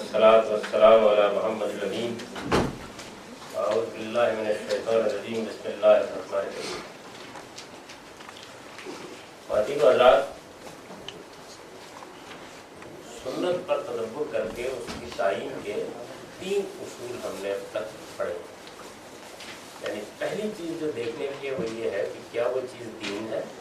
والصلاة والسلام على محمد الأمين أعوذ بالله من الشيطان الرجيم بسم الله الرحمن الرحيم. خواتین و حضرات، سنت پر تدبر کر کے اس کی تعین کے 3 اصول ہم نے اب تک پڑھے. یعنی پہلی چیز جو دیکھنے کے لیے وہ یہ ہے کہ کیا وہ چیز دین ہے،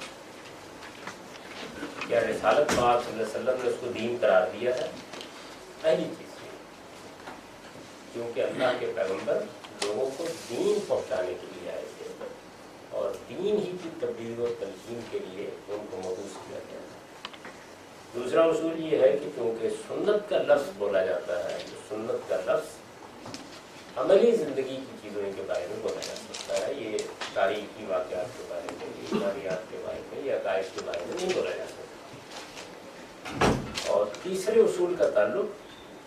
کیا رسالت پاک صلی اللہ علیہ وسلم نے اس کو دین قرار دیا ہے. پہلی چیز یہ، کیونکہ اللہ کے پیغمبر لوگوں کو دین پہنچانے کے لیے آئے تھے اور دین ہی کی تبدیلی اور تلقین کے لیے ان کو مبعوث کیا گیا. دوسرا اصول یہ ہے کہ کیونکہ سنت کا لفظ بولا جاتا ہے تو سنت کا لفظ عملی زندگی کی چیزوں کے بارے میں بولا جا سکتا ہے. یہ تاریخی واقعات کے بارے میں، ایمانیات کے بارے میں یا عقائد کے بارے میں نہیں بولا جا سکتا. اور تیسرے اصول کا تعلق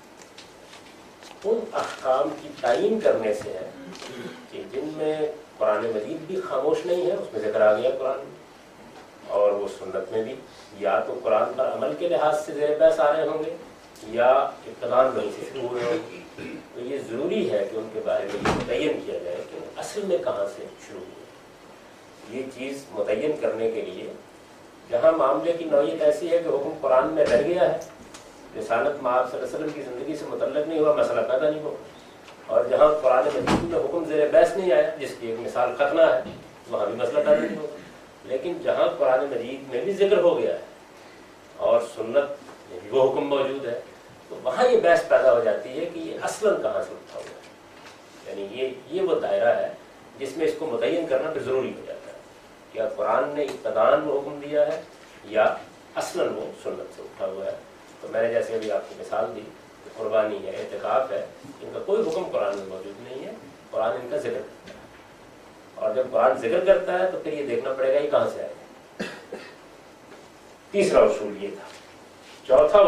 ان احکام کی تعین کرنے سے ہے کہ جن میں قرآن مجید بھی خاموش نہیں ہے، اس میں ذکر آ گیا قرآن میں، اور وہ سنت میں بھی یا تو قرآن پر عمل کے لحاظ سے زیر بحث آ رہے ہوں گے یا ابتداءً وہیں سے شروع ہوئے ہوں گے. تو یہ ضروری ہے کہ ان کے بارے میں یہ متعین کیا جائے کہ اصل میں کہاں سے شروع ہوئے. یہ چیز متعین کرنے کے لیے جہاں معاملے کی نوعیت ایسی ہے کہ حکم قرآن میں رہ گیا ہے، رسالت میں آپ صلی اللہ علیہ وسلم کی زندگی سے متعلق نہیں ہوا، مسئلہ پیدا نہیں ہوا، اور جہاں قرآن مجید میں حکم زیر بحث نہیں آیا جس کی ایک مثال ختنہ ہے، وہاں بھی مسئلہ پیدا نہیں ہوگا. لیکن جہاں قرآن مجید میں بھی ذکر ہو گیا ہے اور سنت میں بھی وہ حکم موجود ہے تو وہاں یہ بحث پیدا ہو جاتی ہے کہ یہ اصلاً کہاں سے اٹھا ہوا ہے. یعنی یہ وہ دائرہ ہے جس میں اس کو متعین کرنا پھر ضروری ہو جاتا ہے. کیا قرآن نے ابتداءً وہ حکم دیا ہے یا اصلاً وہ سنت سے اٹھا ہوا ہے. تو میں نے جیسے ابھی آپ کو مثال دی کہ قربانی ہے، اعتکاف ہے، ان کا کوئی حکم قرآن میں موجود نہیں ہے، قرآن ان کا ذکر کرتا ہے. اور جب قرآن ذکر کرتا ہے تو پھر یہ دیکھنا پڑے گا یہ کہاں سے آئے گا. تیسرا اصول یہ تھا. چوتھا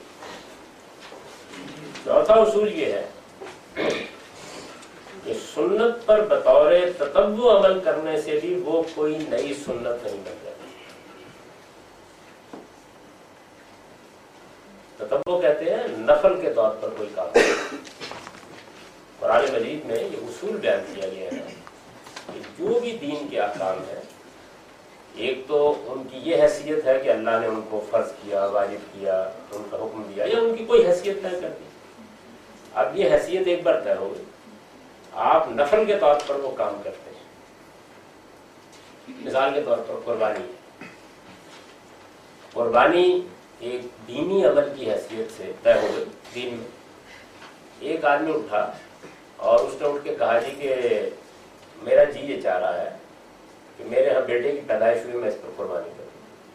اصول یہ ہے کہ سنت پر بطور تتبع عمل کرنے سے بھی وہ کوئی نئی سنت نہیں بن جاتی. تتبع کہتے ہیں نفل کے طور پر کوئی کام. قرآن مجید میں یہ اصول بیان کیا گیا ہے کہ جو بھی دین کے احکام ہیں، ایک تو ان کی یہ حیثیت ہے کہ اللہ نے ان کو فرض کیا، واجب کیا، ان کا حکم دیا یا ان کی کوئی حیثیت طے کر دی. اب یہ حیثیت ایک بار طے ہو گئی، آپ نفل کے طور پر وہ کام کرتے ہیں. مثال کے طور پر قربانی ایک دینی عمل کی حیثیت سے طے ہو گئی. دین میں ایک آدمی اٹھا اور اس نے اٹھ کے کہا جی کہ میرا جی یہ چاہ رہا ہے کہ میرے یہاں بیٹے کی پیدائش ہوئی، میں اس پر قربانی کروں.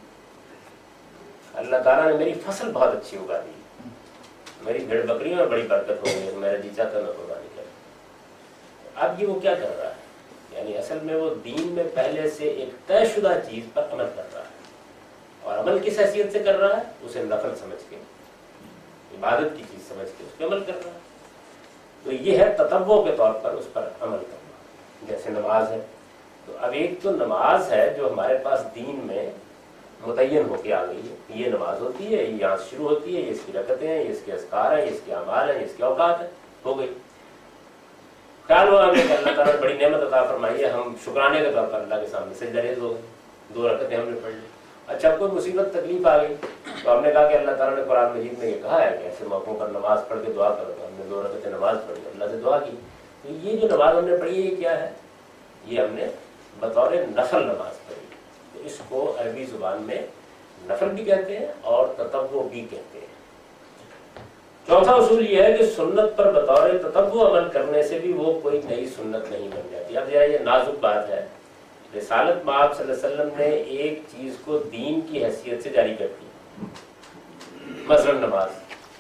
اللہ تعالیٰ نے میری فصل بہت اچھی اگا دی، میری بھیڑ بکریوں میں بڑی برکت ہو گئی، میرا جی چاہتا میں قربانی کروں. اب یہ وہ کیا کر رہا ہے؟ یعنی اصل میں وہ دین میں پہلے سے ایک طے شدہ چیز پر عمل کر رہا ہے. اور عمل کس حیثیت سے کر رہا ہے؟ اسے نفل سمجھ کے، عبادت کی چیز سمجھ کے اس پہ عمل کر رہا ہے. تو یہ ہے تتبع کے طور پر اس پر عمل کرنا. جیسے نماز ہے، تو اب ایک تو نماز ہے جو ہمارے پاس دین میں متعین ہو کے آ گئی ہے، یہ نماز ہوتی ہے، یہ یہاں سے شروع ہوتی ہے، یہ اس کی رکعتیں ہیں، یہ اس کے اذکار ہیں، یہ اس کے اعمال ہیں، یہ اس کے اوقات ہیں، ہو گئی. خیال ہوا کہ اللہ تعالیٰ نے بڑی نعمت عطا فرمائی ہے، ہم شکرانے کے طور پر اللہ کے سامنے سجدہ ریز ہو گئے، 2 رکعتیں ہم نے پڑھ لی. اچھا کوئی مصیبت تکلیف آ گئی تو ہم نے کہا کہ اللہ تعالیٰ نے قرآن مجید میں یہ کہا ہے کہ ایسے موقعوں پر نماز پڑھ کے دعا کرو. ہم نے 2 رکعتیں نماز پڑھی، اللہ سے دعا کی. تو یہ جو نماز ہم نے پڑھی ہے یہ کیا ہے؟ یہ ہم نے بطور نفل نماز پڑھی. تو اس کو عربی زبان میں نفل بھی کہتے ہیں اور تتبع بھی کہتے ہیں. چوتھا اصول یہ ہے کہ سنت پر بطور تتبع عمل کرنے سے بھی وہ کوئی نئی سنت نہیں بن جاتی. اب یہ نازک بات ہے، رسالت مآب صلی اللہ علیہ وسلم نے ایک چیز کو دین کی حیثیت سے جاری کر دی، مثلا نماز.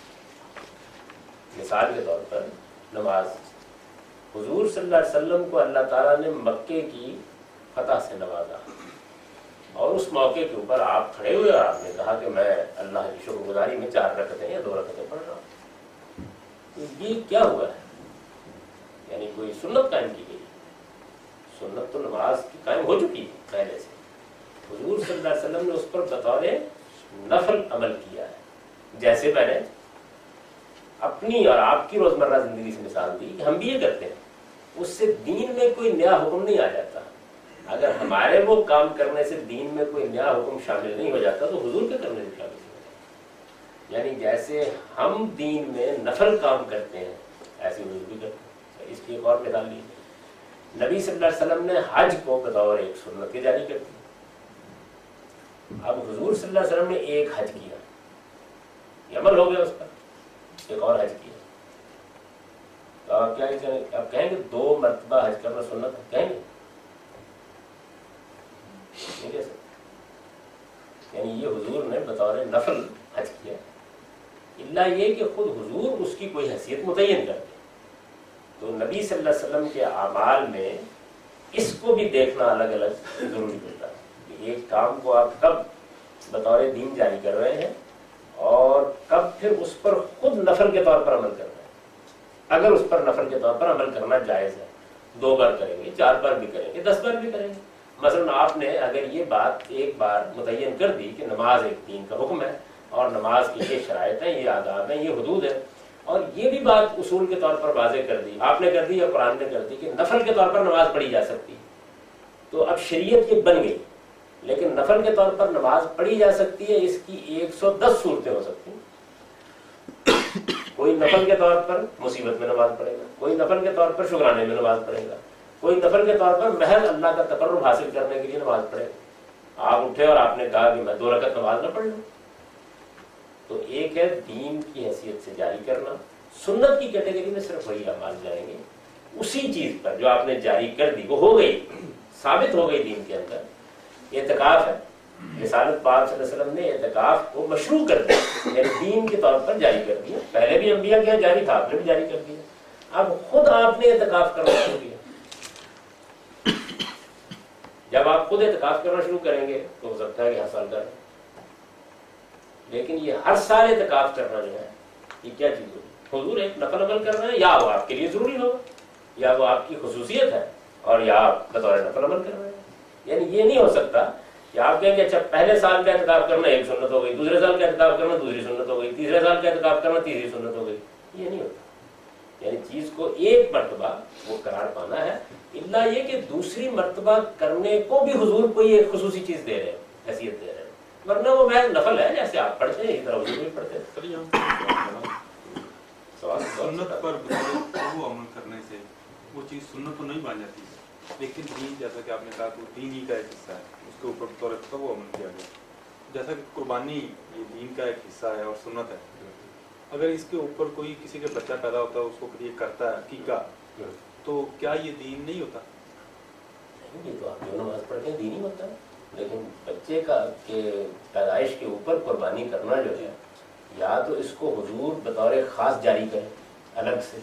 مثال کے طور پر نماز، حضور صلی اللہ علیہ وسلم کو اللہ تعالیٰ نے مکے کی فتح سے نوازا اور اس موقع کے اوپر آپ کھڑے ہوئے اور آپ نے کہا کہ میں اللہ کی شکر گزاری میں 4 رکعتیں یا 2 رکعتیں پڑھ رہا ہوں. تو یہ کیا ہوا ہے؟ یعنی کوئی سنت قائم کی گئی. سنت تو نماز کی قائم ہو چکی ہے پہلے سے، حضور صلی اللہ علیہ وسلم نے اس پر بطور نفل عمل کیا ہے. جیسے میں نے اپنی اور آپ کی روزمرہ زندگی سے مثال دی کہ ہم بھی یہ کرتے ہیں، اس سے دین میں کوئی نیا حکم نہیں آ جاتا. اگر ہمارے وہ کام کرنے سے دین میں کوئی نیا حکم شامل نہیں ہو جاتا تو حضور کے کرنے سے شامل نہیں ہو جاتا. یعنی جیسے ہم دین میں نفل کام کرتے ہیں ایسے حضور بھی کرتے ہیں. اس کی ایک اور مثال لی، نبی صلی اللہ علیہ وسلم نے حج کو بطور ایک سنت کے جاری کر دی. اب حضور صلی اللہ علیہ وسلم نے ایک حج کیا، یہ عمل ہو گیا اس پر، ایک اور حج کیا، تو آپ کیا آپ کہیں گے 2 مرتبہ حج کرنا سنت ہے؟ کہیں گے نہیں کہہ سکتے. یعنی یہ حضور نے بطور نفل حج کیا، الا یہ کہ خود حضور اس کی کوئی حیثیت متعین کر دے. تو نبی صلی اللہ علیہ وسلم کے اعمال میں اس کو بھی دیکھنا الگ الگ ضروری ہوتا ہے کہ ایک کام کو آپ کب بطور دین جاری کر رہے ہیں اور کب پھر اس پر خود نفل کے طور پر عمل کر رہے ہیں. اگر اس پر نفل کے طور پر عمل کرنا جائز ہے، 2 بار کریں گے، 4 بار بھی کریں گے، 10 بار بھی کریں گے. مثلا آپ نے اگر یہ بات ایک بار متعین کر دی کہ نماز ایک دین کا حکم ہے اور نماز کی یہ شرائط ہیں، یہ آداب ہیں، یہ حدود ہے، اور یہ بھی بات اصول کے طور پر واضح کر دی، آپ نے کر دی یا قرآن نے کر دی کہ نفل کے طور پر نماز پڑھی جا سکتی، تو اب شریعت یہ بن گئی. لیکن نفل کے طور پر نماز پڑھی جا سکتی ہے، اس کی 110 صورتیں ہو سکتی ہیں. کوئی نفل کے طور پر مصیبت میں نماز پڑھے گا، کوئی نفل کے طور پر شکرانے میں نماز پڑھے گا، کوئی نفل کے طور پر محض اللہ کا تقرب حاصل کرنے کے لیے نماز پڑھے گا. آپ اٹھے اور آپ نے کہا کہ میں 2 رکعت نماز نہ پڑھ لوں. تو ایک ہے دین کی حیثیت سے جاری کرنا، سنت کی کیٹیگری میں صرف وہی اعمال جائیں گے اسی چیز پر جو آپ نے جاری کر دی، وہ ہو گئی، ثابت ہو گئی دین کے اندر. اعتکاف ہے، رسالت پاک صلی اللہ علیہ وسلم نے اعتکاف کو مشروع کر دیا، یعنی دین کے طور پر جاری کر دیا. پہلے بھی انبیاء کے جاری تھا، آپ نے بھی جاری کر دیا. اب خود آپ نے اعتکاف کرنا شروع کیا. جب آپ خود اعتکاف کرنا شروع کریں گے تو ہو سکتا ہے کہ ہر سال کریں، لیکن یہ ہر سال اعتکاف کرنا جو ہے یہ کیا چیز ہوگی؟ حضور ایک نفل عمل کر رہے ہیں، یا وہ آپ کے لیے ضروری ہوگا، یا وہ آپ کی خصوصیت ہے، اور یا آپ بطور نفل عمل کر رہے ہیں. یعنی یہ نہیں ہو سکتا کہ آپ کہیں گے اچھا پہلے سال کا اعتکاف کرنا ایک سنت ہو گئی، دوسرے سال کا اعتکاف کرنا دوسری سنت ہو گئی، تیسرے سال کا اعتکاف کرنا تیسری سنت ہو گئی. یہ نہیں ہوتا. یعنی چیز کو ایک مرتبہ وہ قرار پانا ہے، الا یہ کہ دوسری مرتبہ کرنے کو بھی حضور کوئی ایک خصوصی چیز دے رہے ہیں، حیثیت دے رہے ہیں، ورنہ وہ محض نفل ہے جیسے آپ پڑھتے ہیں اسی طرح حضور بھی پڑھتے ہیں. سنت پر وہ عمل کرنے سے وہ چیز سنت تو نہیں بن جاتی، لیکن دین جیسا کہ آپ نے کہا تو دین ہی کا ایک حصہ ہے، اس کے اوپر طور پر وہ عمل کیا گیا. جیسا کہ قربانی یہ دین کا ایک حصہ ہے اور سنت ہے، اگر اس کے اوپر کوئی کسی کا بچہ پیدا ہوتا ہے اس کو یہ کرتا ہے عقیقہ، تو کیا یہ دین نہیں ہوتا؟ یہ تو آپ جو نماز پڑھتے ہیں دین ہی ہوتا ہے، لیکن بچے کا کہ پیدائش کے اوپر قربانی کرنا جو ہے، یا تو اس کو حضور بطور خاص جاری کرے الگ سے.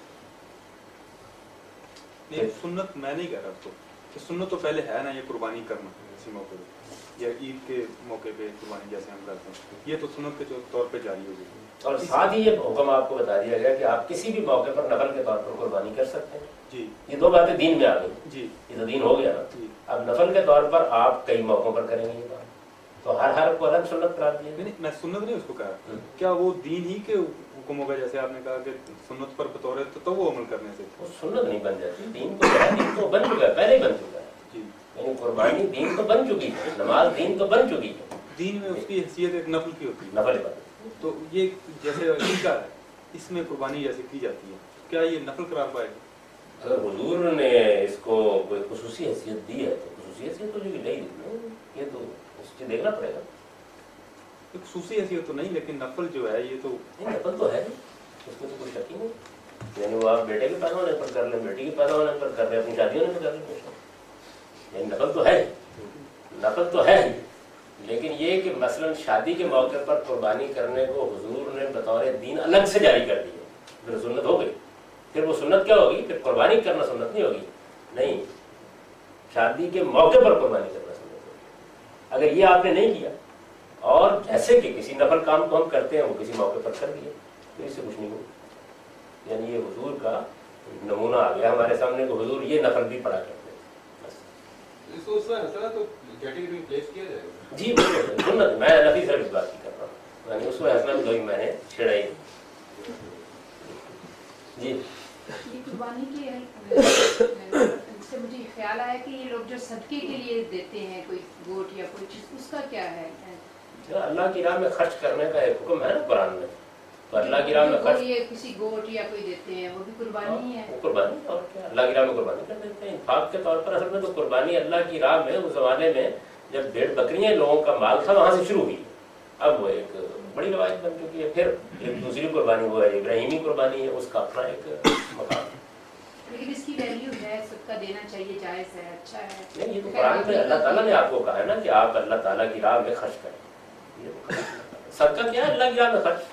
سنت میں نہیں کہہ رہا اس کو کہ سنت تو پہلے ہے نا یہ قربانی کرنا اسی موقع پہ، یا عید کے موقع پہ قربانی جیسے ہم کرتے ہیں، یہ تو سنت کے طور پہ جاری ہو گئی. اور ساتھ ہی یہ حکم آپ کو بتا دیا گیا کہ آپ کسی بھی موقع پر نفل کے طور پر قربانی کر سکتے ہیں. جی یہ 2 باتیں دین میں آ گئی. جی یہ تو دین ہو گیا نا. جی. اب نفل کے طور پر آپ کئی موقعوں پر کریں گے یہ بات، تو ہر کو الگ سنت قرار دیا. نہیں میں سنت نہیں اس کو کہا، کیا وہ دین ہی کے حکم ہوگا جیسے آپ نے کہا کہ سنت پر بطور تو وہ عمل کرنے سے وہ سنت نہیں بن جاتی. دین تو ہے، دین تو بن چکا ہے، پہلے ہی بن چکا ہے. جی. یعنی قربانی دین تو بن چکی ہے، نماز دین تو بن چکی ہے. دین میں اس کی حیثیت ایک نفل کی ہوتی ہے. نفل بن. تو یہ جیسے عقیقہ ہے اس میں قربانی جیسے کی جاتی ہے، کیا یہ نفل قرار پائے گا؟ اگر حضور نے اس کو کوئی خصوصی حیثیت دی ہے تو خصوصی حیثیت تو جو نہیں دی، یہ تو اس سے دیکھنا پڑے گا. خصوصی حیثیت تو نہیں، لیکن نفل جو ہے یہ تو نفل تو ہے، اس میں تو کوئی شک ہی نہیں. یعنی وہ آپ بیٹے کے پیدا ہونے پر کر لیں، بیٹی کے پیدا ہونے پر کر لیں، اپنی شادی ہونے پر کر لیں، یعنی نفل تو ہے، نفل تو ہے. لیکن یہ کہ مثلا شادی کے موقع پر قربانی کرنے کو حضور نے بطور دین الگ سے جاری کر دیا، پھر سنت ہو گئی. پھر وہ سنت کیا ہوگی؟ پھر قربانی کرنا سنت نہیں ہوگی. نہیں، شادی کے موقع پر قربانی کرنا سنت ہوگی. اگر یہ آپ نے نہیں کیا اور جیسے کہ کسی نفل کام کو ہم کرتے ہیں وہ کسی موقع پر کر دیا تو اس سے کچھ نہیں ہوگا. یعنی یہ حضور کا نمونہ آ گیا ہمارے سامنے کہ حضور یہ نفل بھی پڑھا کرتے ہیں. جی سنت، میں نفی صرف اس بات کی کر رہا ہوں، یعنی اس کو حسنا بھی میں نے چھیڑا ہی. जी یہ قربانی کے سے مجھے خیال آیا کہ یہ لوگ جو صدقے کے لیے دیتے ہیں کوئی گوٹ یا کوئی چیز، اس کا کیا ہے؟ اللہ کی راہ میں خرچ کرنے کا ایک حکم ہے نا قرآن میں، تو اللہ کی راہ میں خرچ، یہ کسی گوٹ یا کوئی دیتے ہیں وہ بھی قربانی ہے؟ وہ قربانی، اور کیا، اللہ کی راہ میں قربانی کر دیتے ہیں انفاق کے طور پر۔ اصل میں تو قربانی اللہ کی راہ میں اس زمانے میں جب بھیڑ بکریاں لوگوں کا مال تھا وہاں سے شروع ہوئی، اب وہ ایک بڑی روایت بن چکی ہے۔ پھر ایک دوسری قربانی وہ ہے ابراہیمی قربانی ہے، اس کا اپنا ایک مقام۔ لیکن اس کی ویلیو ہے، صدقہ دینا چاہیے، جائز ہے، اچھا ہے۔ نہیں، یہ تو قرآن میں اللہ تعالیٰ نے آپ کو کہا ہے نا کہ آپ اللہ تعالیٰ کی راہ میں خرچ کریں۔ صدقہ کیا ہے؟ اللہ کی راہ میں خرچ۔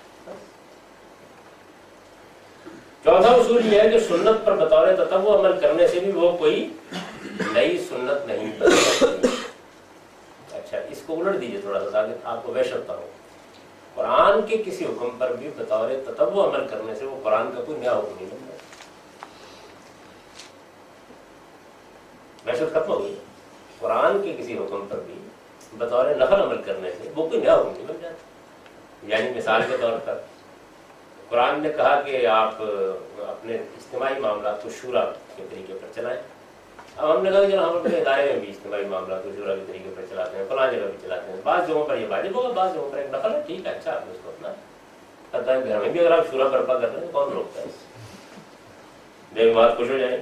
چوتھا اصول یہ ہے کہ سنت پر بطور تطوع عمل کرنے سے بھی وہ کوئی نئی سنت نہیں بن سکتی۔ اچھا، اس کو الٹ دیجیے تھوڑا سا تاکہ آپ کو وحشت ہو۔ قرآن کے کسی حکم پر بھی بطور تطوع عمل کرنے سے وہ قرآن کا کوئی نیا حکم نہیں بن جاتا۔ وحشت ختم ہو گئی۔ قرآن کے کسی حکم پر بھی بطور نفل عمل کرنے سے وہ کوئی نیا حکم نہیں بن جاتا۔ یعنی مثال کے طور پر قرآن نے کہا کہ آپ اپنے اجتماعی معاملات کو شورا کے طریقے پر چلائیں۔ اب ہم نے کہا کہ ہم اپنے ادارے میں بھی اجتماعی معاملات کو شورا کے طریقے پر چلاتے ہیں، فلاں جگہ بھی چلاتے ہیں، بعض جگہوں پر یہ واجب ہوگا، بعض جگہوں پر ایک نفل ہے، ٹھیک ہے، اچھا آپ نے اس کو اپنا پتہ ہے۔ گھر میں بھی اگر آپ شورا برپا کر رہے ہیں کون روکتا ہے؟ میری بات خوش ہو جائے۔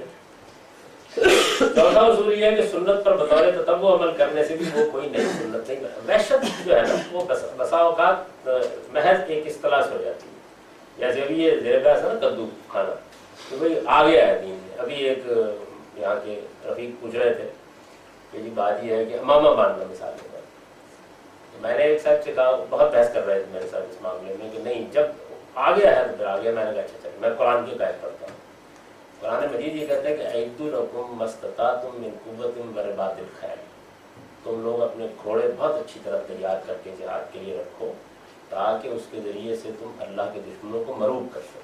چوتھا اصول یہ ہے کہ سنت پر بطور تطوع عمل کرنے سے بھی وہ کوئی نئی سنت نہیں بنا۔ وحشت جو ہے نا وہ بسا اوقات محض ایک اصطلاح سے ہو جاتی ہے۔ جیسے ابھی یہ زیر بحث ہے نا کدو کھانا، تو بھائی آ گیا ہے دین میں۔ ابھی ایک یہاں کے رفیق پوچھ رہے تھے کہ یہ بات یہ ہے کہ امامہ باندھنا مثال کے بعد، تو میں نے ایک صاحب سے کہا، بہت بحث کر رہے تھے میرے ساتھ اس معاملے میں کہ نہیں جب آ گیا ہے تو آ گیا۔ میں نے کہا اچھا چلے، میں قرآن کی قائد کرتا ہوں۔ قرآن مجید یہ کہتا ہے کہ اعدوا لکم ما استطعتم من قوۃ ورباط الخیل، تم لوگ اپنے گھوڑے بہت اچھی طرح تیار کر کے جہاد کے لیے رکھو تاکہ اس کے ذریعے سے تم اللہ کے دشمنوں کو مروب کر سکو۔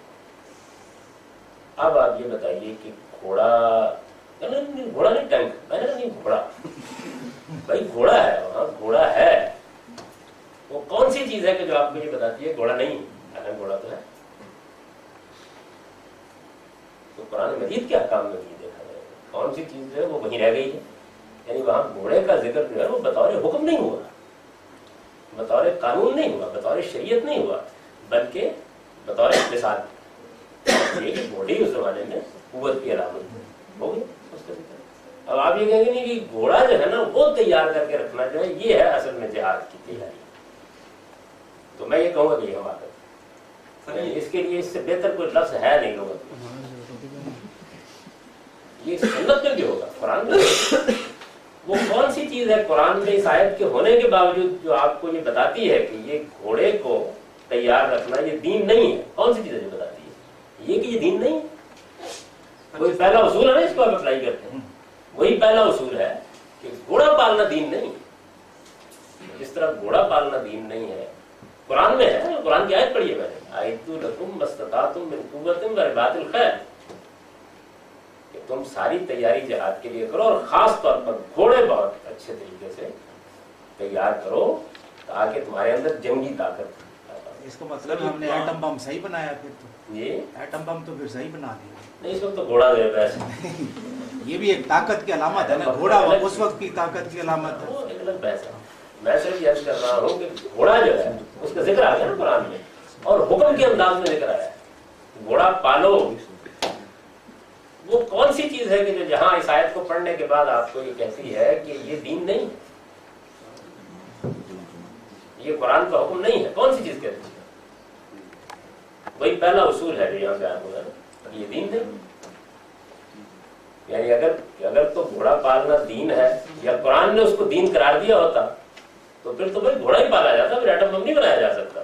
اب آپ یہ بتائیے کہ گھوڑا نہیں ٹینک، میں نے نہیں گھوڑا، بھائی گھوڑا ہے، وہاں گھوڑا ہے، وہ کون سی چیز ہے کہ جو آپ کو یہ بتاتی ہے گھوڑا نہیں؟ اگر گھوڑا تو ہے۔ تو قرآن مجید کے احکام میں یہ دیکھا جائے کون سی چیز جو ہے وہ وہیں رہ گئی ہے، یعنی وہاں گھوڑے کا ذکر جو ہے وہ بطور حکم نہیں ہوا، بطور قانون نہیں ہوا، بطور شریعت نہیں ہوا، بلکہ بطور مثال۔ یہ گھوڑی اس زمانے میں قوت کی علامت ہو گئی اس کا ذکر۔ اب آپ یہ کہیں گے نہیں کہ گھوڑا جو ہے نا وہ تیار کر کے رکھنا جو ہے یہ ہے اصل میں جہاد کی تیاری، تو میں یہ کہوں گا کہ یہ حماقت ہے۔ اس کے لیے اس سے بہتر کوئی لفظ ہے نہیں لوگوں کو۔ یہ سنت میں بھی ہوگا، قرآن میں وہ کون سی چیز ہے قرآن میں اس آیت کے ہونے کے باوجود جو آپ کو یہ بتاتی ہے کہ یہ گھوڑے کو تیار رکھنا یہ دین نہیں ہے؟ کون سی چیز ہے جو بتاتی ہے یہ کہ یہ دین نہیں ہے؟ وہی پہلا اصول ہے نا، اس کو آپ اپلائی کرتے ہیں، وہی پہلا اصول ہے کہ گھوڑا پالنا دین نہیں ہے۔ جس طرح گھوڑا پالنا دین نہیں ہے، قرآن میں ہے، قرآن کی آیت پڑھی ہے میں نے، اعدوا لکم ما استطعتم من قوۃ ورباط الخیل، کہ تم ساری تیاری جہاد کے لیے کرو اور خاص طور پر گھوڑے بہت اچھے طریقے سے تیار کرو تاکہ تمہارے اندر جنگی طاقت۔ اس کا مطلب ہم نے ایٹم بم صحیح بنایا، پھر تو یہ ایٹم بم تو پھر صحیح بنا دیا۔ نہیں، اس وقت تو گھوڑا دے پیسے، یہ بھی ایک طاقت کی علامت ہے نا، گھوڑا اس وقت کی طاقت کی علامت ہے۔ وہ ایک الگ بحث ہے۔ میں صرف یہ کر رہا ہوں کہ گھوڑا جو ہے اس کا ذکر آ گیا نا قرآن میں، اور حکم کے انداز میں ذکر آیا ہے، گھوڑا پالو۔ وہ کون سی چیز ہے کہ جو جہاں اس آیت کو پڑھنے کے بعد آپ کو یہ کہتی ہے کہ یہ دین نہیں ہے، یہ قرآن کا حکم نہیں ہے؟ کون سی چیز کہتی ہے؟ وہی پہلا اصول ہے جو یہاں بیان ہوا ہے، یہ دین نہیں۔ یعنی اگر تو گھوڑا پالنا دین ہے یا قرآن نے اس کو دین قرار دیا ہوتا تو پھر تو بھائی گھوڑا ہی پالا جاتا، پھر ایٹم بم نہیں بنایا جا سکتا۔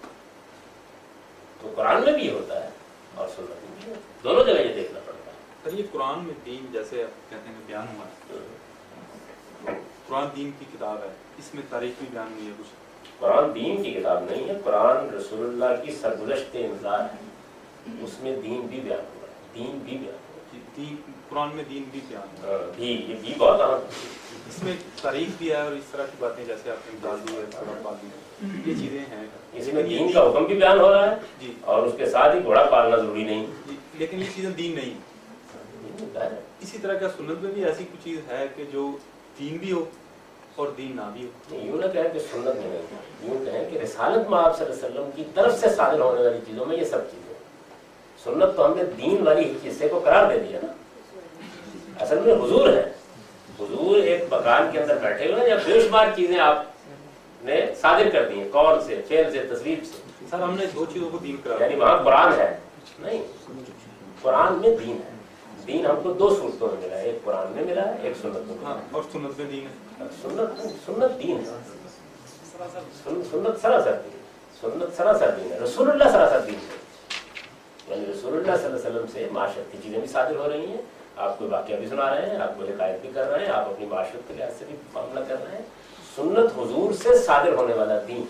تو قرآن میں بھی یہ ہوتا ہے اور سنت میں بھی ہوتا ہے، دونوں جگہ یہ دیکھنا پڑتا ہے۔ سر یہ قرآن میں دین جیسے آپ کہتے ہیں بیان ہوا ہے، قرآن دین کی کتاب ہے، اس میں تاریخ بھی بیان ہوئی ہے کچھ؟ قرآن دین کی کتاب نہیں ہے، قرآن رسول اللہ کی سرگزشت انذار ہے، اس میں دین بھی بیان ہوا ہے، دین بھی بیان ہوا ہے۔ دین قرآن میں دین بھی بیان ہوا ہے، بھی یہ بھی بہت اہم، اس میں تاریخ بھی ہے اور اس طرح کی باتیں جیسے آپ نے ڈال دی ہے، یہ چیزیں ہیں، اس میں دین کا حکم بھی بیان ہو رہا ہے جی، اور اس کے ساتھ ہی گھوڑا پالنا ضروری نہیں۔ لیکن یہ چیزیں دین نہیں ہے. اسی طرح کیا سنت میں بھی ایسی کچھ چیز ہے کہ جو دین بھی ہو اور دین نہ بھی ہو؟ یوں نہ کہیں کہ سنت میں نہیں، یوں کہیں کہ رسالت میں آپ صلی اللہ علیہ وسلم کی طرف سے صادر ہونے والی چیزوں میں یہ سب چیزیں. سنت تو ہم نے دین والی حصے کو قرار دے دیا نا. اصل میں حضور ہے، حضور ایک مکان کے اندر بیٹھے ہوئے یا بے شمار چیزیں آپ نے صادر کر دی ہیں، قول سے، فعل سے، تصویر سے. سر ہم نے دو چیزوں کو دین قرار یعنی وہاں قرآن ہے نہیں، قرآن میں دین ہے. دین ہم کو دو صورتوں میں ملا ہے، ایک قرآن میں ملا ہے، ایک سنت میں ملا ہے. اور سنت میں دین ہے. سنت دین ہے، سنت سراسر دین، سنت سراسر دین ہے. رسول اللہ سراسر دین ہے. یعنی رسول اللہ صلی اللہ علیہ وسلم سے معاشرت کی چیزیں بھی صادر ہو رہی ہیں، آپ کو واقعہ بھی سنا رہے ہیں، آپ کو حکایت بھی کر رہے ہیں، آپ اپنی معاشرت کے لحاظ سے بھی معاملہ کر رہے ہیں. سنت حضور سے صادر ہونے والا دین.